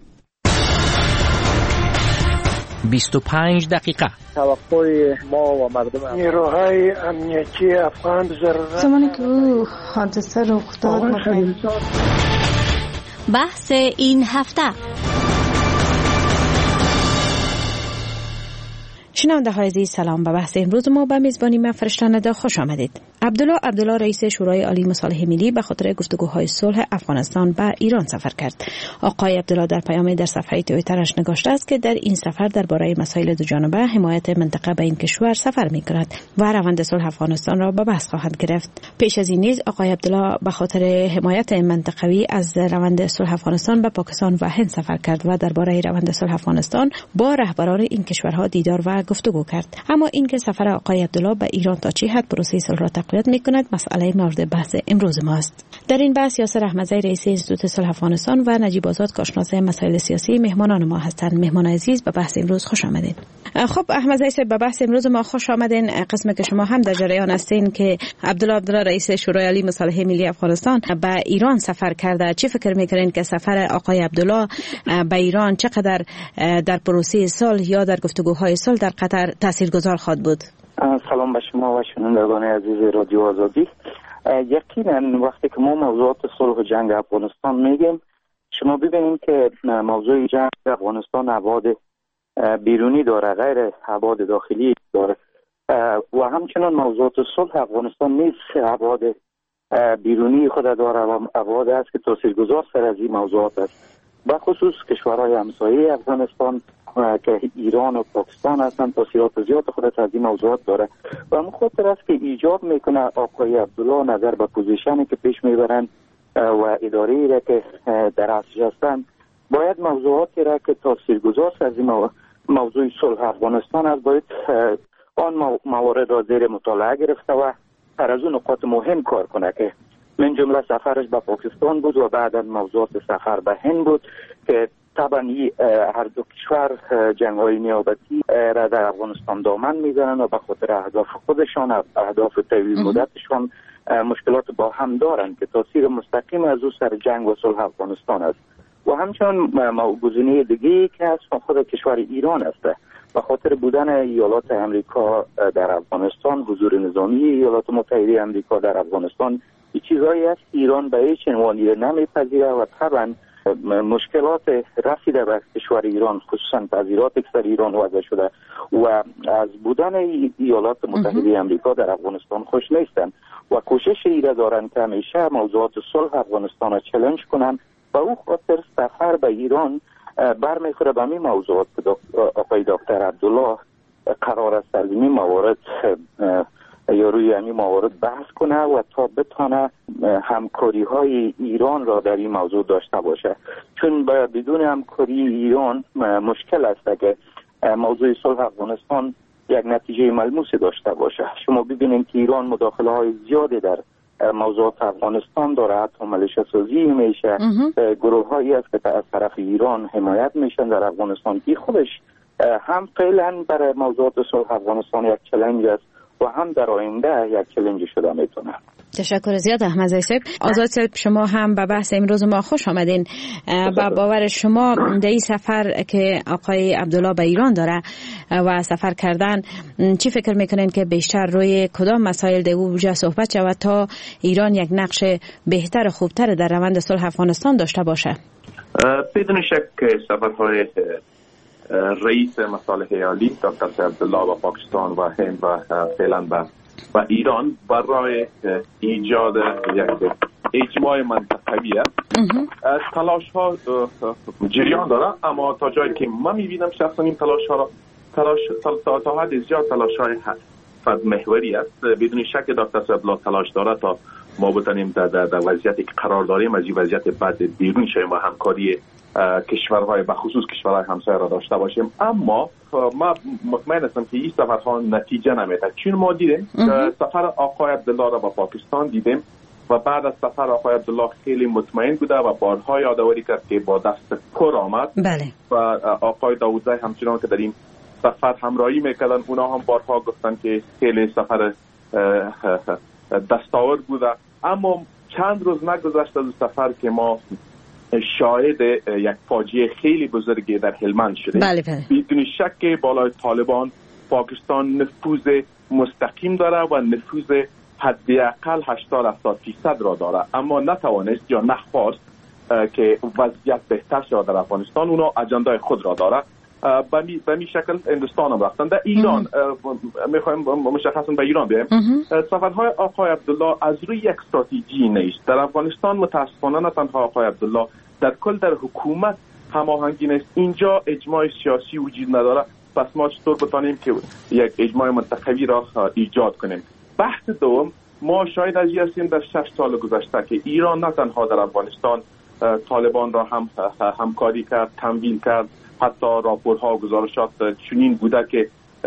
بیست و پنج دقیقه. توقع ما و مردم نیروهای امنیتی افغان ضرورت زمانی که او حادثه رخ داد بحث این هفته. شنونده های عزیز سلام. به بحث امروز ما به میزبانی من فرشته ندا خوش آمدید. عبدالله عبدالله رئیس شورای عالی مصالحه ملی به خاطر گفتگوهای صلح افغانستان به ایران سفر کرد. آقای عبدالله در پیامی در صفحه توییترش نگاشته است که در این سفر درباره مسائل دو جانبه حمایت منطقه به این کشور سفر می کند و روند صلح افغانستان را به بحث خواهد گرفت. پیش از این نیز آقای عبدالله به خاطر حمایت منطقوی از روند صلح افغانستان به پاکستان و هند سفر کرد و درباره روند صلح افغانستان با رهبران این کشورها دیدار و گفتگو کرد. اما اینکه سفر آقای عبدالله به ایران تا چه حد پروسه صلح را تقویت می‌کند مسئله مورد بحث امروز ماست. در این بحث یاسر احمدزی رئیس انستیتوت صلح افغانستان و نجیب آزاد کارشناس مسائل سیاسی مهمانان ما هستند. مهمان عزیز به بحث امروز خوش آمدید. خب احمدزی صاحب به بحث امروز ما خوش آمدین. قسمی که شما هم در جریان هستین که عبدالله عبدالله رئیس شورای عالی مصالحه ملی افغانستان به ایران سفر کرده. چه فکر می‌کنین که سفر آقای عبدالله به ایران چقدر در پروسه صلح یا در گفتگوهای صلح در قطر تاثیرگذار خواهد بود؟ سلام به شما و شنوندگان عزیز رادیو آزادی. یقینا وقتی که ما موضوعات صلح و جنگ افغانستان میگیم شما ببینید که موضوع جنگ افغانستان ابعاد بیرونی داره، غیر ابعاد داخلی داره و همچنان موضوعات صلح افغانستان نیز ابعاد بیرونی خود داره و ابعاد است که تاثیرگذار سر از این موضوعات است. به خصوص کشورهای همسایه افغانستان که ایران و پاکستان هستند تاثیرات زیاد خودت از این موضوعات داره و همون خاطر است که ایجاب میکنه آقای عبدالله نظر به پوزیشنی که پیش میبرند و اداره‌ای را که در اصلش هستند باید موضوعاتی را که تاثیرگذار از این موضوع صلح افغانستان است باید آن موارد را زیر مطالعه گرفته و هر از اون نقاط مهم کار کنه که من جمله سفرش به پاکستان بود و بعدا موضوعات سفر به هند بود که طبعا هر دو کشور جنگ های نیابتی را در افغانستان دامن میزنن و به خاطر اهداف خودشان، اهداف طویل مدتشان مشکلات با هم دارند که تاثیر مستقیم از او سر جنگ و صلح افغانستان است. و همچنان گزینه دیگه که از خود کشور ایران است، به خاطر بودن ایالات امریکا در افغانستان، حضور نظامی ایالات متحده امریکا در افغانستان، این چیزایی است ایران به هیچ عنوانی نمیپذیره و طبعا مشکلات رسیده به کشور ایران، خصوصا تغییرات اکثر ایران وضع شده و از بودن ایالات متحده امریکا در افغانستان خوش نیستند و کوشش ایره دارند که همیشه موضوعات صلح افغانستان را چالش کنند و او خاطر سفر به ایران برمیخوره به می موضوعات که آقای دکتر عبدالله قرار است از این موارد یا روی این موارد بحث کنه و تا بتانه همکاری های ایران را در این موضوع داشته باشه، چون بدون همکاری ایران مشکل است که موضوع صلح افغانستان یک نتیجه ملموسی داشته باشه. شما ببینید که ایران مداخله های زیادی در موضوعات افغانستان داره، حتی ملیشه سازی میشه، گروه هایی است که از طرف ایران حمایت میشن در افغانستان که خودش هم فعلا برای موضوعات صلح افغانستان یک چالش است و هم در آینده یک چالش شده میتونه. تشکر زیاد احمد صاحب. آزاد صاحب، شما هم به بحث امروز ما خوش آمدین. با باور شما در این سفر که آقای عبدالله به ایران داره و سفر کردن، چی فکر میکنین که بیشتر روی کدام مسائل در وجه صحبت شود تا ایران یک نقش بهتر و خوبتر در روند صلح افغانستان داشته باشه؟ بدون شک سفرهای رئیس مصالح عالی دکتر عبدالله و پاکستان و هند و فعلا و و ایران برای ایجاد یک اجماع منطقوی است. تلاش ها جریان داره، اما تا جایی که من میبینم شخصا این تلاش ها را تلاش تا تا حد زیاد تلاش های فرد محوری است. بدون شک دکتر عبدالله تلاش داره تا ما بتونیم در, در, در وضعیتی که قرار داریم از این وضعیت بد بیرون شویم و همکاری کشورهای بخصوص کشورهای همسایه را داشته باشیم. اما ما مطمئن هستم که این سفرها نتیجه نمیده، چون ما دیدیم سفر آقای عبدالله را با پاکستان دیدیم و بعد از سفر آقای عبدالله خیلی مطمئن بوده و بارها یادآوری کرد که با دست پر آمد. بله. و آقای داوودزی همچنان که در این سفر همراهی میکردن، اونا هم بارها گفتن که خیلی سفر دستاورد بوده. اما چند روز نگذشت از سفر که ما شاهد یک فاجعه خیلی بزرگی در هلمند شده. بله بله. بدون شک بالای طالبان پاکستان نفوذ مستقیم داره و نفوذ حداقل هشتاد هفتاد درصد را داره، اما نتوانست یا نخواست که وضعیت بهتر شود در افغانستان. اونا اجندای خود را داره. به می شکل هندوستان هم رفتن. در ایران میخوایم مشخصا به ایران بیم. سفرهای آقای عبدالله از روی یک استراتژی نیست. در افغانستان متاسفانه نه تنها آقای عبدالله، در کل در حکومت هماهنگی نیست. اینجا اجماع سیاسی وجود نداره، پس ما چطور بتانیم که یک اجماع منطقوی را ایجاد کنیم؟ بحث دوم، ما شاید از این هستیم در شش سال گذشته که ایران نه تنها در افغانستان طالبان را هم همکاری کرد، تمویل کرد، حتی راپورها و گزارشات چنین بوده که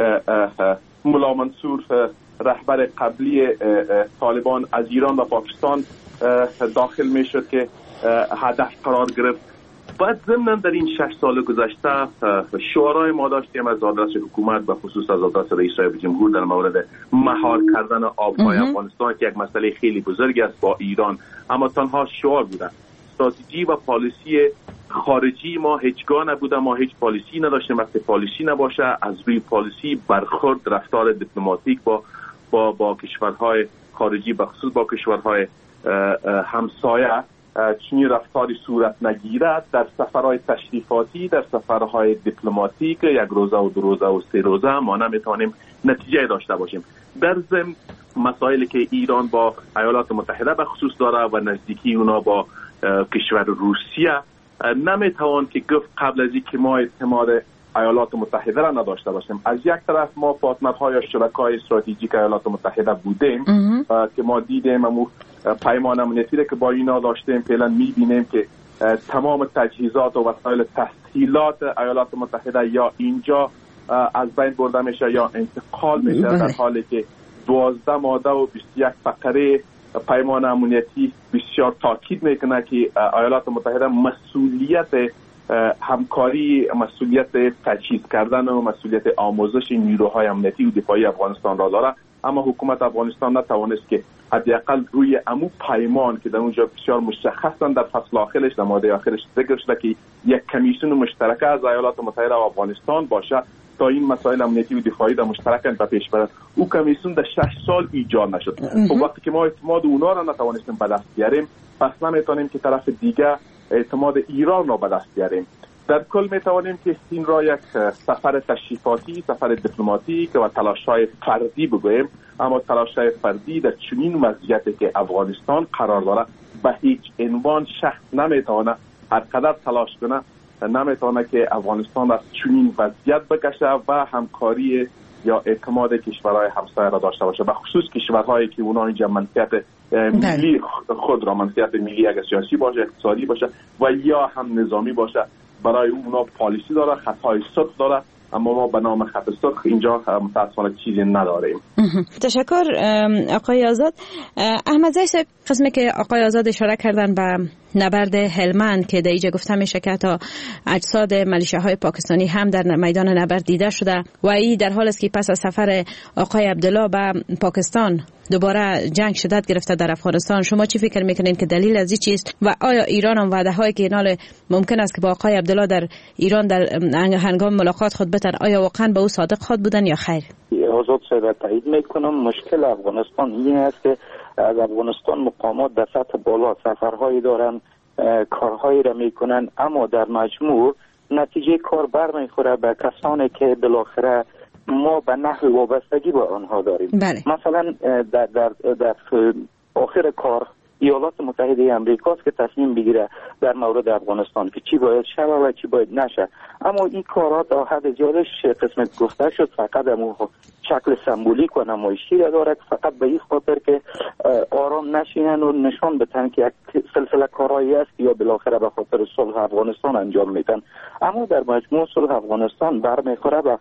ملا منصور رهبر قبلی طالبان از ایران و پاکستان داخل می شد که هدف قرار گرفت. بعد ضمن در این شش سال گذشته شعارهای ما داشتیم از آدرس حکومت و خصوص از آدرس رئیس جمهور جمهور در مورد مهار کردن آبهای افغانستان که یک مسئله خیلی بزرگی است با ایران، اما تنها شعار بوده. استراتژی و پالیسی خارجی ما هیچگاه نبوده، ما هیچ پالیسی نداشتیم. وقتی پالیسی نباشه از روی پالیسی برخورد رفتار دیپلماتیک با با با کشورهای خارجی به خصوص با کشورهای همسایه چنین رفتاری صورت نگیرد. در سفرهای تشریفاتی، در سفرهای دیپلماتیک یک روزه و دو روزه و سه روزه ما نمیتونیم نتیجه داشته باشیم. در ضمن مسائلی که ایران با ایالات متحده به خصوص داره و نزدیکی اونا با کشور روسیه، نمیتوان که گفت قبل از اینکه ما اعتماد ایالات متحده را نداشته باشیم. از یک طرف ما پارتنرها یا شرکای استراتژیک ایالات متحده بودیم که ما دیدیم امو پیمان امنیتی که با اینا داشتیم، فعلا میبینیم که تمام تجهیزات و وسایل تسهیلات ایالات متحده یا اینجا از بین برده میشه یا انتقال میشه، در حالی که دوازده ماده و بیست و یک فقره پیمان امنیتی بسیار تاکید میکنه که ایالات متحده مسئولیت همکاری مسئولیت تجهیز کردن و مسئولیت آموزش نیروهای امنیتی و دفاعی افغانستان را داره، اما حکومت افغانستان نتوانست که حداقل روی عمو پیمان که در اونجا بسیار مشخصا در فصل آخرش در ماده آخرش ذکر شده که یک کمیسیون مشترک از ایالات متحده و افغانستان باشه تا این مسائل امنیتی و دفاعی در مشترکاً به پیش برد. او کمیسیون در شش سال ایجاد نشد. خب وقتی که ما اعتماد اونا را نتوانستیم به دست بیاریم، پس نمیتونیم که طرف دیگه اعتماد ایران را به دست بیاریم. در کل میتوانیم که این را یک سفر تشریفاتی، سفر دیپلماتیک و تلاش‌های فردی بگوییم، اما تلاش‌های فردی در چنین وضعیتی که افغانستان قرار داره به هیچ عنوان شخص نمیتونه هر قدر تلاش کنه نمیتونه که افغانستان از چنین وضعیت بکشه و همکاری یا اعتماد کشورهای همسایه را داشته باشه، به خصوص کشورهایی که اونا اینجا منطقه ملی خود را منطقه ملی اگر سیاسی باشه، اقتصادی باشه و یا هم نظامی باشه، برای اونا پالیسی داره، خطای سخت داره، اما ما به نام خط سخت اینجا متاسفانه چیزی نداریم. تشکر آقای آزاد. احمد زی صاحب، قسمی که آقای آزاد اشاره کردن به نبرد هلمند که در اینجا گفته میشه که تا اجساد ملیشه‌های پاکستانی هم در میدان نبرد دیده شده و این در حالی است که پس از سفر آقای عبدالله به پاکستان دوباره جنگ شدت گرفته در افغانستان. شما چی فکر میکنین که دلیل از این چیست و آیا ایران هم وعده هایی که اینال ممکن است که با آقای عبدالله در ایران در هنگام ملاقات خود بتن، آیا واقعا به او صادق خود بودن یا خیر؟ آزاد صحبت تایید میکنم. مشکل افغانستان این است که از افغانستان مقامات در سطح بالا سفرهایی دارن، کارهایی را میکنن، اما در مجموع نتیجه کار برمیخوره به کسانی که بالاخره ما به نحو وابستگی با آنها داریم. بله. مثلا در, در, در آخر کار ایالات متحده امریکا که تصمیم بگیره در مورد افغانستان که چی باید شود و چی باید نشه، اما این کارها تا حد زیادش قسمت گفته شد فقط امو شکل سمبولیک و نمایشی را دارد، فقط به این خاطر که آرام نشینن و نشان بدن که یک سلسله کارهایی است یا بالاخره به خاطر صلح افغانستان انجام میدن. اما در مجموع صلح افغانستان برمیخوره به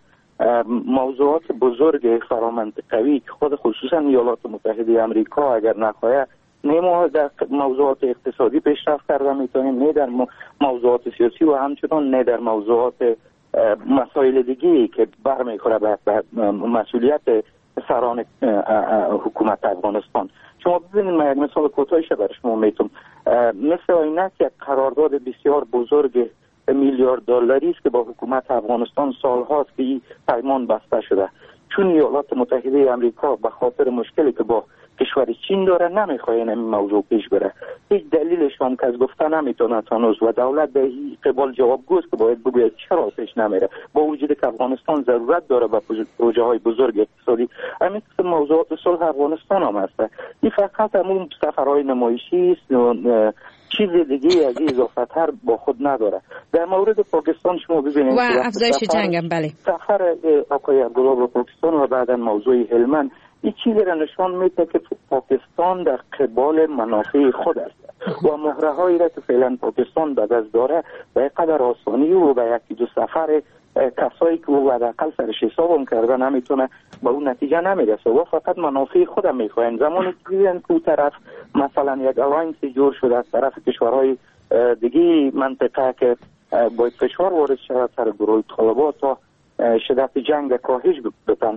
موضوعات بزرگ فرامنطقوی که خود خصوصا ایالات متحده امریکا اگر نخواهد نه ما در موضوعات اقتصادی پیشرفت کرده میتونیم، نه در موضوعات سیاسی و همچنان نه در موضوعات مسائل دیگه که برمیخوره به مسئولیت سران حکومت افغانستان. شما ببینید، من یک مثال کوتاهش برای شما میتونم، مثل عینک یک قرارداد بسیار بزرگ میلیارد دلاری است که با حکومت افغانستان سالهاست که این پیمان بسته شده، چون ایالات متحده امریکا به خاطر مشکلی که با کشور چین داره نمیخواه این موضوع پیش بره. هیچ دلیلش هم که از گفته نمیتونه تانوز و دولت به این قبال جوابگوست که باید بگوید چرا پیش نمیره، با وجودی که افغانستان ضرورت داره به پروژه های بزرگ اقتصادی. همین موضوعات صلح افغانستان هم هسته. این فقط همون سفرهای نمایشی است، چیز دیگه از این اضافه تر با خود نداره. در مورد پاکستان شما ببینید و افزایش جنگ، بله، سفر آقای عبدالله به پاکستان و بعدا موضوع هلمند این چیزی را نشان میده که پاکستان در قبال منافع خود است و مهره هایی را که فعلا پاکستان به دست داره به قدر آسانی و به یکی دو سفر کسایی که او حداقل سرش حسابم کرده نمیتونه به اون نتیجه نمیرسه و فقط منافع خودم میخواین. زمانی که دیدن که اون طرف مثلا یک الاینسی جور شده از طرف کشورهای دیگه منطقه که باید فشار وارد شود سر گروه طالبان تا شدت جنگ کاهش بتن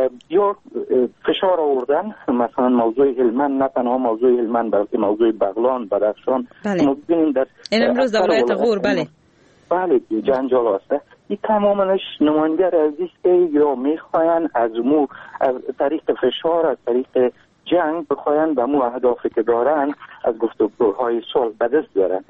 یا فشار آوردن، مثلا موضوع هلمند، نه تنها موضوع هلمند بلکه موضوع بغلان، بدخشان. بله. ما ببینیم در این امروز در ولایت غور، بله بله جنجال هسته. این تمامش نماینده از است که یا میخواین از مو از طریق فشار، از طریق جنگ بخواین به مو اهدافی که دارن از گفتگوهای صلح به دست بیارن.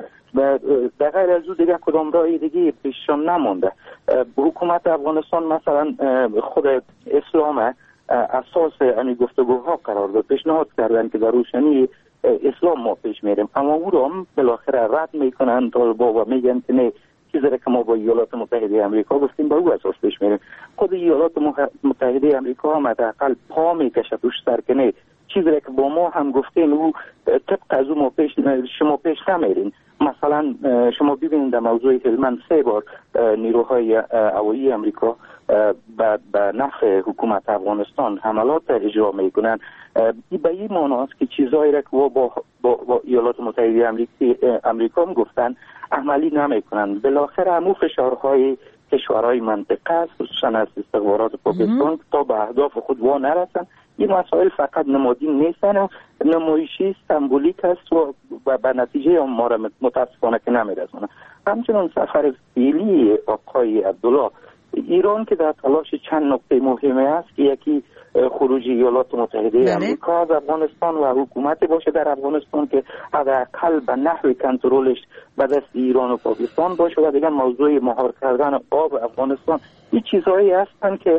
در غیر از او دیگه کدام راهی دیگه پیششان نمونده. حکومت افغانستان مثلا خود اسلام اساس این گفتگوها قرار داد، پیشنهاد کردن که در روشنی اسلام ما پیش میریم، اما او رو هم بالاخره رد میکنن طالبا و میگن که نه، چیزی که ما با ایالات متحده امریکا گفتیم با او اساس پیش میریم. خود ایالات متحده امریکا هم حداقل پا میکشه پشت سر که نه، چیزی که با ما هم گفتیم او طبق از او ما پیش شما پیش نمیرین. مثلا شما ببینید در موضوع هلمند سه بار نیروهای هوایی امریکا به نفع حکومت افغانستان حملات اجرا میکنن. این به این معنی است که چیزایی را که با, با, با ایالات متحده امریکا هم گفتن عملی نمیکنن. بالاخره همون فشارهای کشورهای منطقه است، خصوصا از استخبارات پاکستان تا به اهداف خود وا نرسن. این مسائل فقط نمادین نیستن و نمایشی سمبولیک است و به نتیجه ما را متاسفانه که نمیرسونه. همچنین سفر فعلی آقای عبدالله ایران که در تلاش چند نکته مهمه است که یکی خروج ایالات متحده آمریکا از افغانستان و حکومت باشه در افغانستان که حداقل به نحو کنترلش به دست ایران و پاکستان باشه و دیگه موضوع مهار کردن آب افغانستان. این چیزهایی هستن که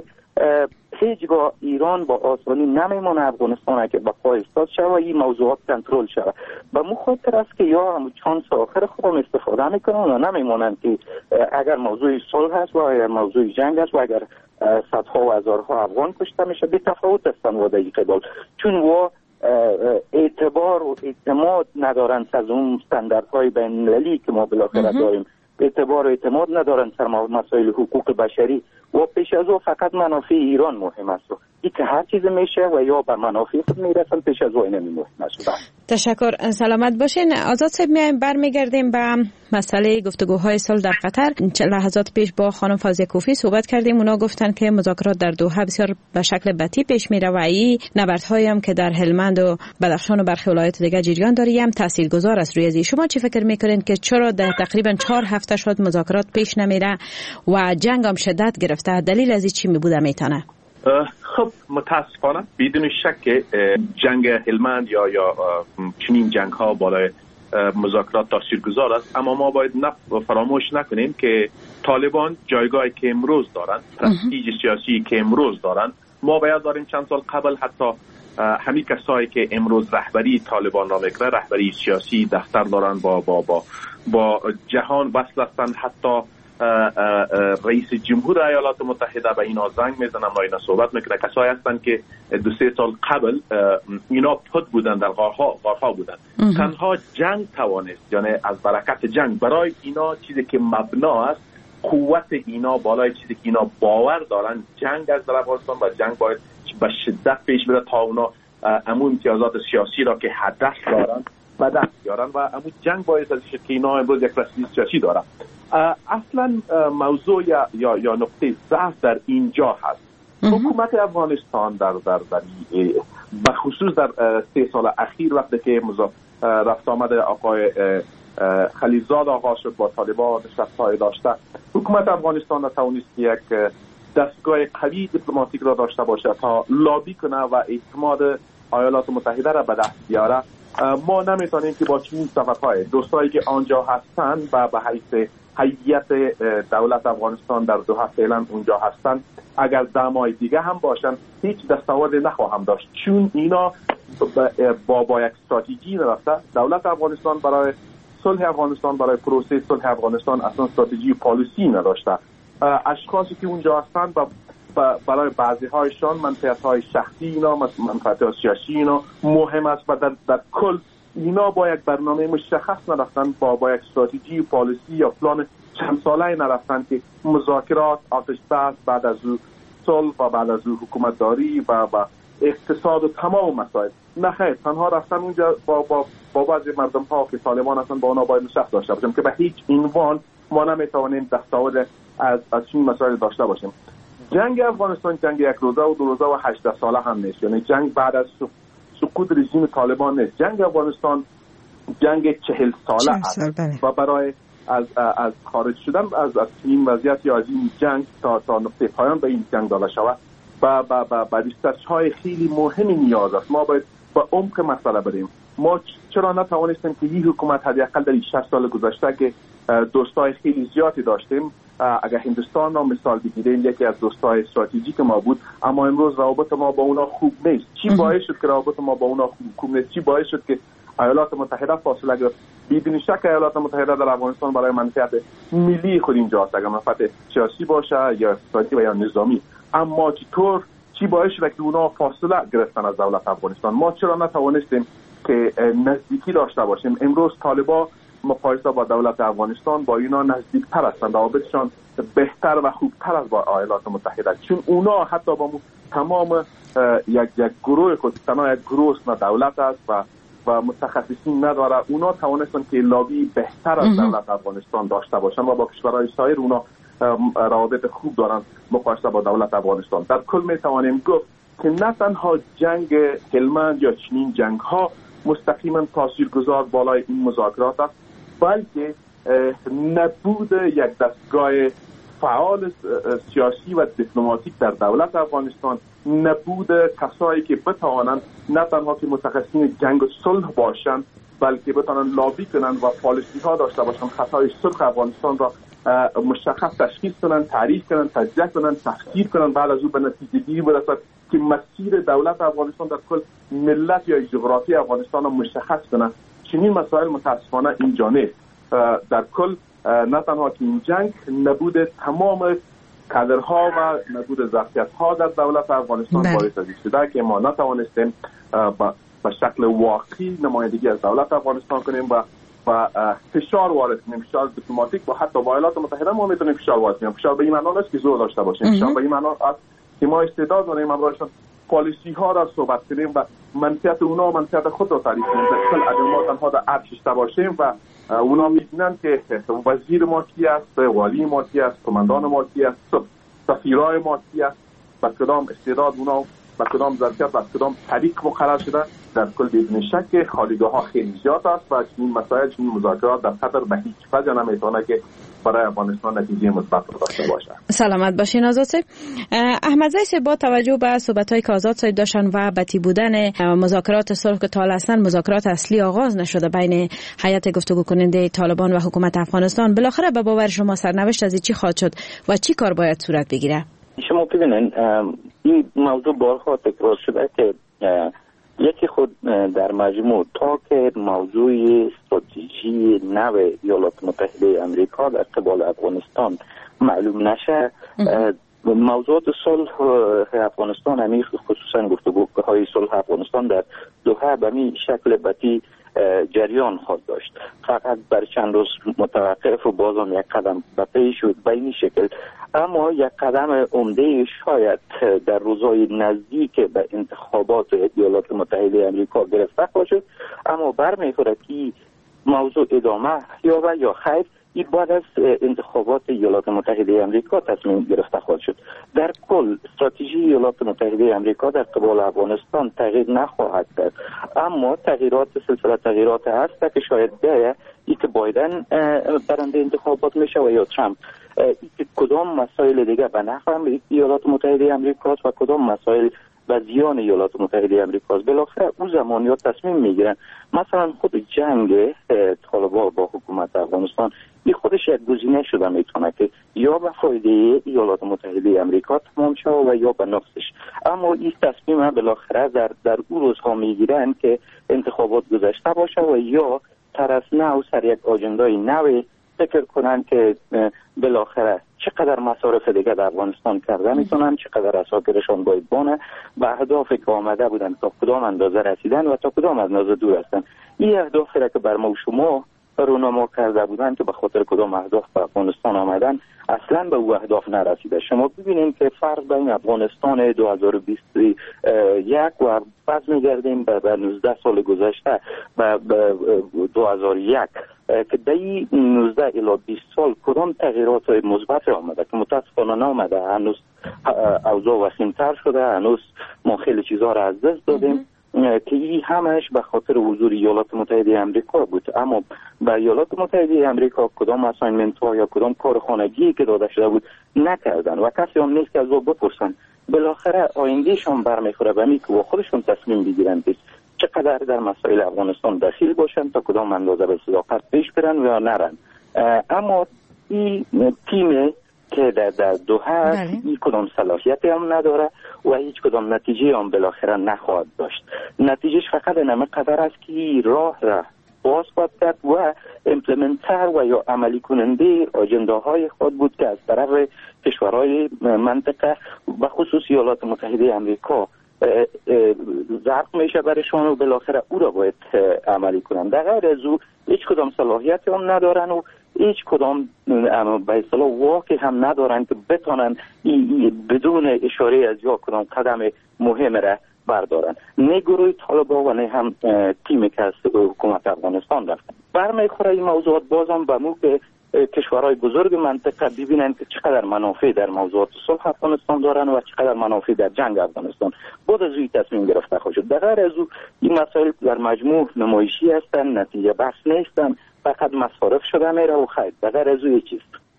هیچگاه ایران با آسانی نمیمونه افغانستان که با پای ایستاد شود و این موضوعات کنترل شود. به مخاطر است که یا هم چانس آخر خودم استفاده میکنن و نمیمونن که اگر موضوع صلح هست و اگر موضوع جنگ هست و اگر صدها و هزارها افغان کشته میشه بی تفاوت هستن و در قبال، چون و اعتبار و اعتماد ندارن از اون استانداردهای بین المللی که ما بالاخره داریم، اعتبار و اعتماد ندارن سر مسائل حقوق بشری و پیش از او فقط منافع ایران مهم است. این که هر چیز میشه و یا به منافع خود میرسن پیش از او این مهم است. تشکر، سلامت باشین. آزاد صاحب، میایم برمیگردیم به مسئله گفتگوهای صلح در قطر. لحظات پیش با خانم فاضله کوفی صحبت کردیم، اونا گفتن که مذاکرات در دوحه بسیار به شکل بطی پیش میره و این نبردهایی هم که در هلمند و بدخشان و برخی ولایات دیگه جریان داره هم تاثیرگذار است روی ازی. شما چی فکر میکنین که چرا در تقریبا چهار هفته شد مذاکرات پیش نمیره و جنگ هم شدت گرفته؟ دلیل از چی می بوده میتونه؟ خب متاسفانه بدون شک جنگ هلمند یا یا چنین جنگ ها بالای مذاکرات تاثیرگذار است، اما ما باید فراموش نکنیم که طالبان جایگاهی که امروز دارند، پرستیژ سیاسی که امروز دارند، ما باید داریم چند سال قبل حتی همین کسایی که امروز رهبری طالبان را میکنه، رهبری سیاسی دفتر دارن با با با با جهان وصل هستند، حتی رئیس جمهور ایالات متحده به اینا زنگ میزنن و اینا صحبت میکنه، کسایی هستند که دو سه سال قبل اینا پد بودن، در غارها غارها بودن. تنها جنگ توانست، یعنی از برکت جنگ برای اینا چیزی که مبنا است، قوت اینا بالای چیزی که اینا باور دارن، جنگ از در افغانستان و جنگ باید به شدت پیش بره تا اونا امون امتیازات سیاسی را که هدف دارن به دست بیارن و امون جنگ باید از که اینا امروز یک رسمی سیاسی دارن. اصلا موضوع یا یا, یا نقطه ضعف در اینجا هست. حکومت افغانستان در در در بخصوص در سه سال اخیر وقتی که رفت آمد آقای خلیلزاد آغاز شد با طالبان نشست‌های داشته، حکومت افغانستان نتوانست یک دستگاه قوی دیپلماتیک را داشته باشه تا لابی کنه و اعتماد ایالات متحده را به دست بیاره. ما نمیتونیم که با چنین صفت‌های دوستایی که آنجا هستند و به حیث هیئت دولت افغانستان در دوحه فعلا اونجا هستند، اگر دمای دیگه هم باشن هیچ دستاوردی نخواهم داشت، چون اینا با با یک استراتژی نرفته. دولت افغانستان برای صلح افغانستان، برای پروسه صلح افغانستان اصلا استراتژی و پالیسی نداشته. اشخاصی که اونجا هستند و برای بعضی هایشان منفعت های شخصی اینا، منفعت سیاسی اینا مهم است و در, در کل اینا با یک برنامه مشخص نرفتن، با با یک استراتژی و پالیسی یا پلان چند ساله نرفتن که مذاکرات، آتش بس، بعد از او صلح و بعد از او حکومت داری و و اقتصاد و تمام مسائل. نه خیر، تنها رفتن اونجا با با با بعضی مردم ها که طالبان هستن با اونا باید نشست داشته باشیم که به هیچ عنوان ما نمیتوانیم دستاورد از از این مسائل داشته باشیم. جنگ افغانستان جنگ یک روزه و دو روزه و هشده ساله هم نیست، یعنی جنگ بعد از سقوط رژیم طالبان نیست. جنگ افغانستان جنگ چهل ساله است و برای از از خارج شدن از از این وضعیت یا از این جنگ تا تا نقطه پایان به این جنگ داده شود و با با با ریسرچ‌های خیلی مهمی نیاز است. ما باید با عمق مسئله بریم. ما چرا نتوانستیم که این حکومت حداقل در شصت سال گذشته که دوستای خیلی زیادی داشتیم، اگر هندوستان را مثال بگیریم یکی از دوستای استراتژیک ما بود، اما امروز روابط ما با اونا خوب نیست. چی باعث شد که روابط ما با اونا خوب نیست؟ چی باعث شد که ایالات متحده فاصله گرفت؟ بدون شک ایالات متحده در افغانستان برای منفعت ملی خود اینجا است، اگر منفعت سیاسی باشه یا اقتصادی و یا نظامی. اما چطور چی باعث شد که اونا فاصله گرفتن از دولت افغانستان؟ ما چرا نتوانستیم که نزدیکی داشته باشیم؟ امروز طالبان مقایسه با دولت افغانستان با اینا نزدیکتر هستند، روابطشان بهتر و خوبتر از با ایالات متحده، چون اونا حتی با تمام یک یک گروه خود، تنها یک گروه نه دولت است و و متخصصین نداره، اونا توانستن که لابی بهتر از دولت افغانستان داشته باشن و با کشورهای سایر اونا روابط خوب دارن مقایسه با دولت افغانستان. در کل می توانیم گفت که نه تنها جنگ هلمند یا چنین جنگ ها مستقیما تاثیرگذار بالای این مذاکرات است، بلکه نبود یک دستگاه فعال سیاسی و دیپلماتیک در دولت افغانستان، نبود کسایی که بتوانند نه تنها که متخصصین جنگ و صلح باشند بلکه بتوانند لابی کنند و پالیسی ها داشته باشند خطای صلح افغانستان را مشخص تشخیص کنند، تعریف کنند، تجزیه کنند، تفسیر کنند، بعد از او به نتیجه گیری برسند که مسیر دولت افغانستان در کل ملت یا جغرافی افغانستان را مشخص کنند. چنین مسائل متاسفانه اینجا نیست. در کل نه تنها که این جنگ نبود تمام کادرها و نبود ظرفیت‌ها در دولت افغانستان باعث از شده که ما نتوانستیم به شکل واقعی نمایندگی از دولت افغانستان کنیم و و فشار وارد کنیم، فشار دیپلماتیک و حتی با ایالات متحده ما میتونیم فشار وارد کنیم. فشار به این معنی نیست که زور داشته باشیم، فشار به این معنی است که ما استعداد داریم امروزشان پالیسی ها را صحبت کنیم و منطقه اونا و منطقه خود را تعریف کنیم. در کل اگر ما تنها در ارتش باشیم و اونا می‌بینن که وزیر ما کی است، والی ما کی است، کماندان ما کی است، سفیرای ما کی است، با کدام استعداد اونا با کدام ظرفیت و کدام طریق مقرر شده. در کل بدون شک خالیگاه‌ها خیلی زیاد است و این مسائل این مذاکرات در خطر به هیچ وجه نمیتونه که برای افغانستان نتیجه مثبت داشته باشه. سلامت باشین آزاد صاحب. احمد زی صاحب با توجه به صحبت‌های که آزاد صاحب داشتن و بتی بودن مذاکرات صلح که تا اصلا مذاکرات اصلی آغاز نشده بین هیئت گفتگو کننده طالبان و حکومت افغانستان، بالاخره به باور شما سرنوشت از چی خواهد شد و چی کار باید صورت بگیره؟ شما ببینید این موضوع بارها تکرار شده که یکی خود در مجموع تا که موضوع استراتژی نو ایالات متحده امریکا در قبال افغانستان معلوم نشه، موضوعات صلح افغانستان همی خصوصا گفتگوهای صلح افغانستان در دوحه به می شکل بتی جریان خواهد داشت. فقط بر چند روز متوقف و بازم یک قدم به پیش شد به این شکل، اما یک قدم عمده شاید در روزهای نزدیک به انتخابات ایالات متحده امریکا گرفته خواهد شد، اما برمیخوره که موضوع ادامه یابد یا خیر این بعد از انتخابات ایالات متحده امریکا تصمیم گرفته خواهد شد. در کل استراتژی ایالات متحده امریکا در قبال افغانستان تغییر نخواهد کرد، اما تغییرات سلسله تغییرات هست که شاید بیایه ای که بایدن برنده انتخابات میشه و یا ترامپ، ای که کدام مسائل دیگه به نفع ایالات متحده امریکا و کدام مسائل و زیان ایالات متحده امریکا است. بالاخره اون زمانیات تصمیم میگیرن. مثلا خود جنگ طالبان با حکومت افغانستان این خودش یک گزینه شده میتونه که یا به فایده ایالات متحده امریکا تمام شه و یا به نفسش، اما این تصمیم بالاخره در در اون روزها میگیرن که انتخابات گذشته باشه و یا طرف نو سر یک آجندای نو فکر کنن که بالاخره چقدر مصارف دیگه در افغانستان کرده میتونن، چقدر اساکرشان باید بانه، به اهدافی که آمده بودن تا کدام اندازه رسیدن و تا کدام اندازه دور هستن. این اهدافی را که بر ما و شما رونما کرده بودن که به خاطر کدام اهداف به افغانستان آمدن اصلا به او اهداف نرسیده. شما ببینید که فرق بین افغانستان دو هزار و بیست و یک و بعد میگردیم به نوزده سال گذشته به دو هزار و یک که در این نوزده الی بیست سال کدام تغییرات مثبت آمده که متاسفانه نامده. هنوز اوضاع وخیم‌تر شده، هنوز ما خیلی چیزها را از دست دادیم که این همش به خاطر حضور ایالات متحده امریکا بود، اما به ایالات متحده امریکا کدام اساینمنت ها یا کدام کار خانگی که داده شده بود نکردن و کسی هم نیست که از او بپرسن. بالاخره آیندهشان برمیخوره به می که با خودشون تصمیم بگیرن که چقدر در مسائل افغانستان دخیل باشن تا کدام اندازه به صداقت پیش برن و یا نرن. اما این تیم که در, در دوحه هیچ کدام صلاحیتی هم نداره و هیچ کدام نتیجه هم بالاخره نخواهد داشت. نتیجهش فقط نمی قدر است که راه را باز خواهد کرد و امپلمنتر و یا عملی کننده اجنداهای خود بود که از طرف کشورهای منطقه و خصوص ایالات متحده امریکا ضرب میشه برشان و بالاخره او را باید عملی کنند. در غیر از او هیچ کدام صلاحیتی هم ندارن و هیچ کدام به اصطلاح واقع هم ندارن که بتونن بدون اشاره از یا کدام قدم مهم را بردارن. نه گروه طالبان و نه هم تیمی که از حکومت افغانستان رفتن. برمیخوره این موضوعات بازم به مو که کشورهای بزرگ منطقه ببینن که چقدر منافع در موضوعات صلح افغانستان دارن و چقدر منافع در جنگ افغانستان. بعد از این تصمیم گرفته خواهد. در غیر از او این مسائل در مجموع نمایشی هستند، نتیجه بحث نیستند، فقط مصارف شده میره و خیر. در غیر از او یک چیز.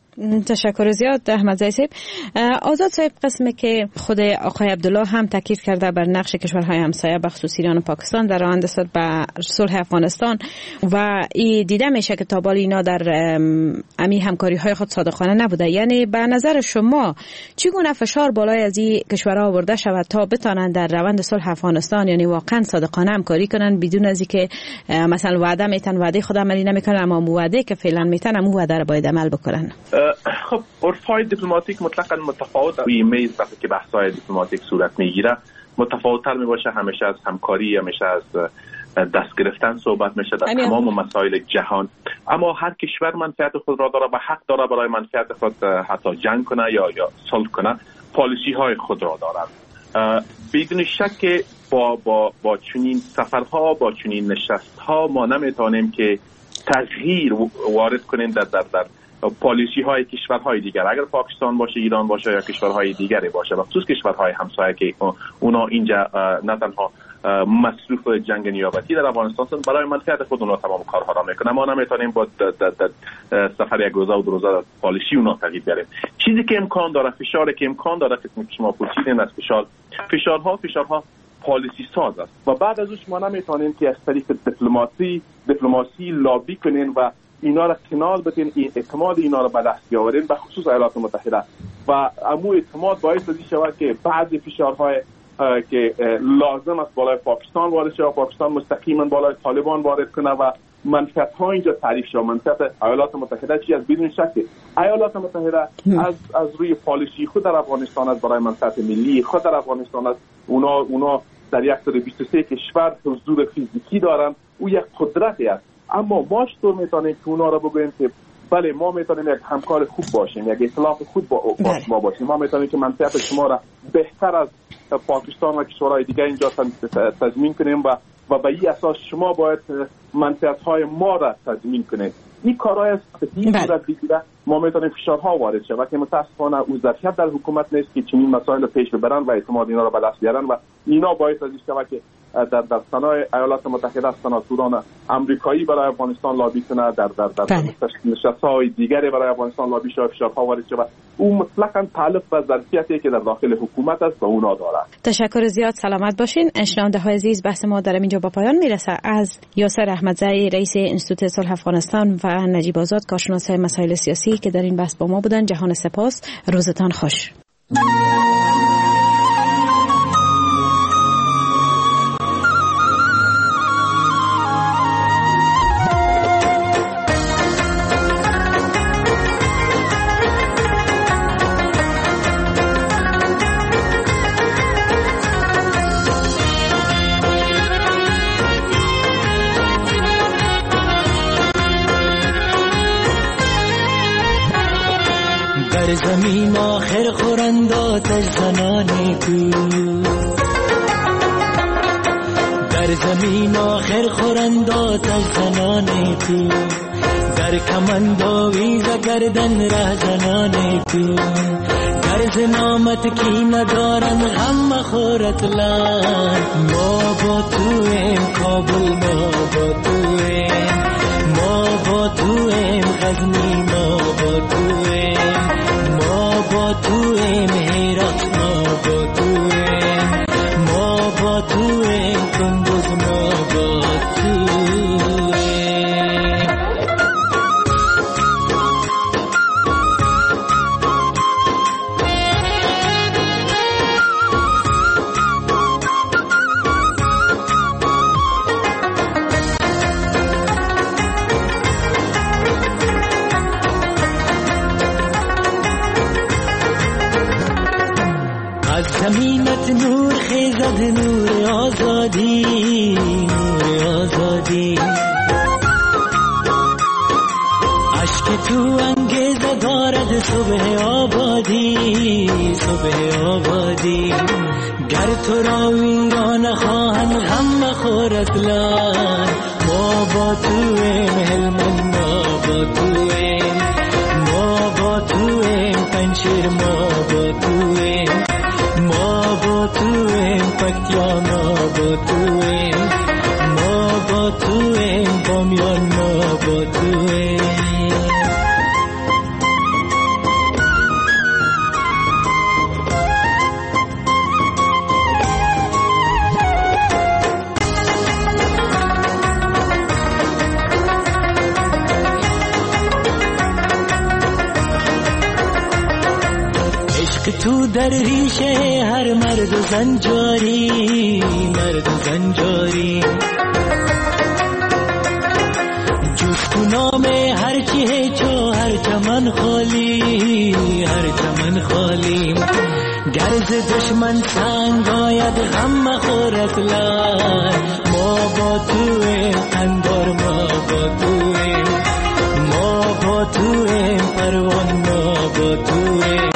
تشکر زیاد احمد زئی صاحب. آزاد صاحب، قسمی که خود آقای عبدالله هم تاکید کرده بر نقش کشورهای همسایه به خصوص ایران و پاکستان در راه اندازی به صلح افغانستان و این دیده میشه که تا حالا اینا در امی همکاری های خود صادقانه نبوده. یعنی به نظر شما چگونه فشار بالای از این کشورها آورده شود تا بتانند در روند صلح افغانستان یعنی واقعا صادقانه همکاری کنن بدون از اینکه مثلا وعده میتن وعده خود عملی نمیکنن اما وعده که فعلا میتن هم وعده رو باید عمل بکنن؟ خب عرفای دیپلماتیک مطلقاً متفاوت روی میز وقتی که بحث‌های دیپلماتیک صورت میگیره متفاوت‌تر میباشه. همیشه از همکاری، همیشه از دست گرفتن صحبت میشه در تمام مسائل جهان. اما هر کشور منفعت خود را داره و حق داره برای منفعت خود حتی جنگ کنه یا یا صلح کنه، پالیسی های خود را دارد. بدون شک با با با چنین سفرها، با چنین نشست‌ها ما نمیتونیم که تغییر وارد کنیم در در در پالیسی های کشورهای دیگر، اگر پاکستان باشه، ایران باشه یا کشورهای دیگری باشه، و خصوص کشورهای همسایه که اونا اینجا نه تنها مصروف جنگ نیابتی در افغانستان هستند، برای منفعت خود اونا تمام کارها را میکنن. ما نمیتونیم با سفر یک روزه و دو روزه پالیسی اونا تغییر بدیم. چیزی که امکان داره، فشاری که امکان داره که شما پرسیدین از فشار، فشارها فشارها پالیسی ساز است و بعد از اون شما نمیتونین که از طریق دیپلماسی دیپلماسی لابی کنین و اینا را کنار بتین، این اعتماد اینا را به دست بیاورین، به خصوص ایالات متحده. و امو اعتماد باعث می شود که بعضی فشارهای که لازم است بالای پاکستان وارد شود، پاکستان مستقیما بالای طالبان وارد کنه و منفعت ها اینجا تعریف شود. منفعت ایالات متحده چی است؟ بدون شک ایالات متحده از از روی پالیسی خود در افغانستان است، برای منفعت ملی خود در افغانستان است. اونا اونا در صد و بیست و سه کشور حضور فیزیکی دارن، او یک قدرتی است. اما ما چطور میتونیم که اونا را بگوییم که بله ما میتونیم یک همکار خوب باشیم، یک ائتلاف خوب با ما باشیم، ما میتونیم که منفعت شما را بهتر از پاکستان و کشورهای دیگه اینجا تضمین کنیم و و به این اساس شما باید منفعت های ما را تضمین کنید. این کارهای است که این صورت بگیره ما میتونیم فشارها وارد شه و که متاسفانه او ظرفیت در حکومت نیست که چنین مسائل رو پیش ببرن و اعتماد اینا رو به دست بیارن و اینا باعث از این که در در صنایع ایالات متحده سناتوران آمریکایی برای افغانستان لابی کنه، در در در نشست‌های دیگری برای افغانستان لابی شه، فشارها وارد شه و او مطلقاً تعلق به ظرفیتی که در داخل حکومت است و اونا داره. تشکر زیاد، سلامت باشین. شنونده‌های عزیز، بحث ما در اینجا به پایان میرسه. از یاسر احمدزئی رئیس انستیتوت صلح افغانستان و نجیب آزاد کارشناس مسائل سیاسی که در این بحث با ما بودن، جهان سپاس. روزتان خوش. زمین آخر خورند آتش زنان تو، در زمین آخر خورند آتش زنان تو، در کمند آویز گردن ره زنان تو، در زنامت کی ندارن غم خورت لان. ما با تو ایم کابل، ما با تو ایم، ما با تو ایم غزنی، ما با تو ایم، ما با تو ایم هرات، ما با تو ایم، ما با تو ایم کندوز، ما با تو زمینت نور خیزد، نور آزادی، نور آزادی. عشق تو انگیزه دارد صبح آبادی، صبح آبادی. گر تو را ویران نخواهند غم بخور اصلا. ما با تویم هلمند، ما با تویم، ما با تویم پنشیر، ما با تویم، ما با تویم پکتیا، ما با تویم، ما با تویم بامیان، ما با تویم. تو در ریشه هر مرد و زن جاری، مرد و زن جاری. جز تو نام هر چیه چو هر چمن خالی، هر چمن خالی. گرز دشمن سنگ آید غم مخور اصلا. ما با تویم اندار، ما با تویم، ما با تویم پروان، ما با تویم.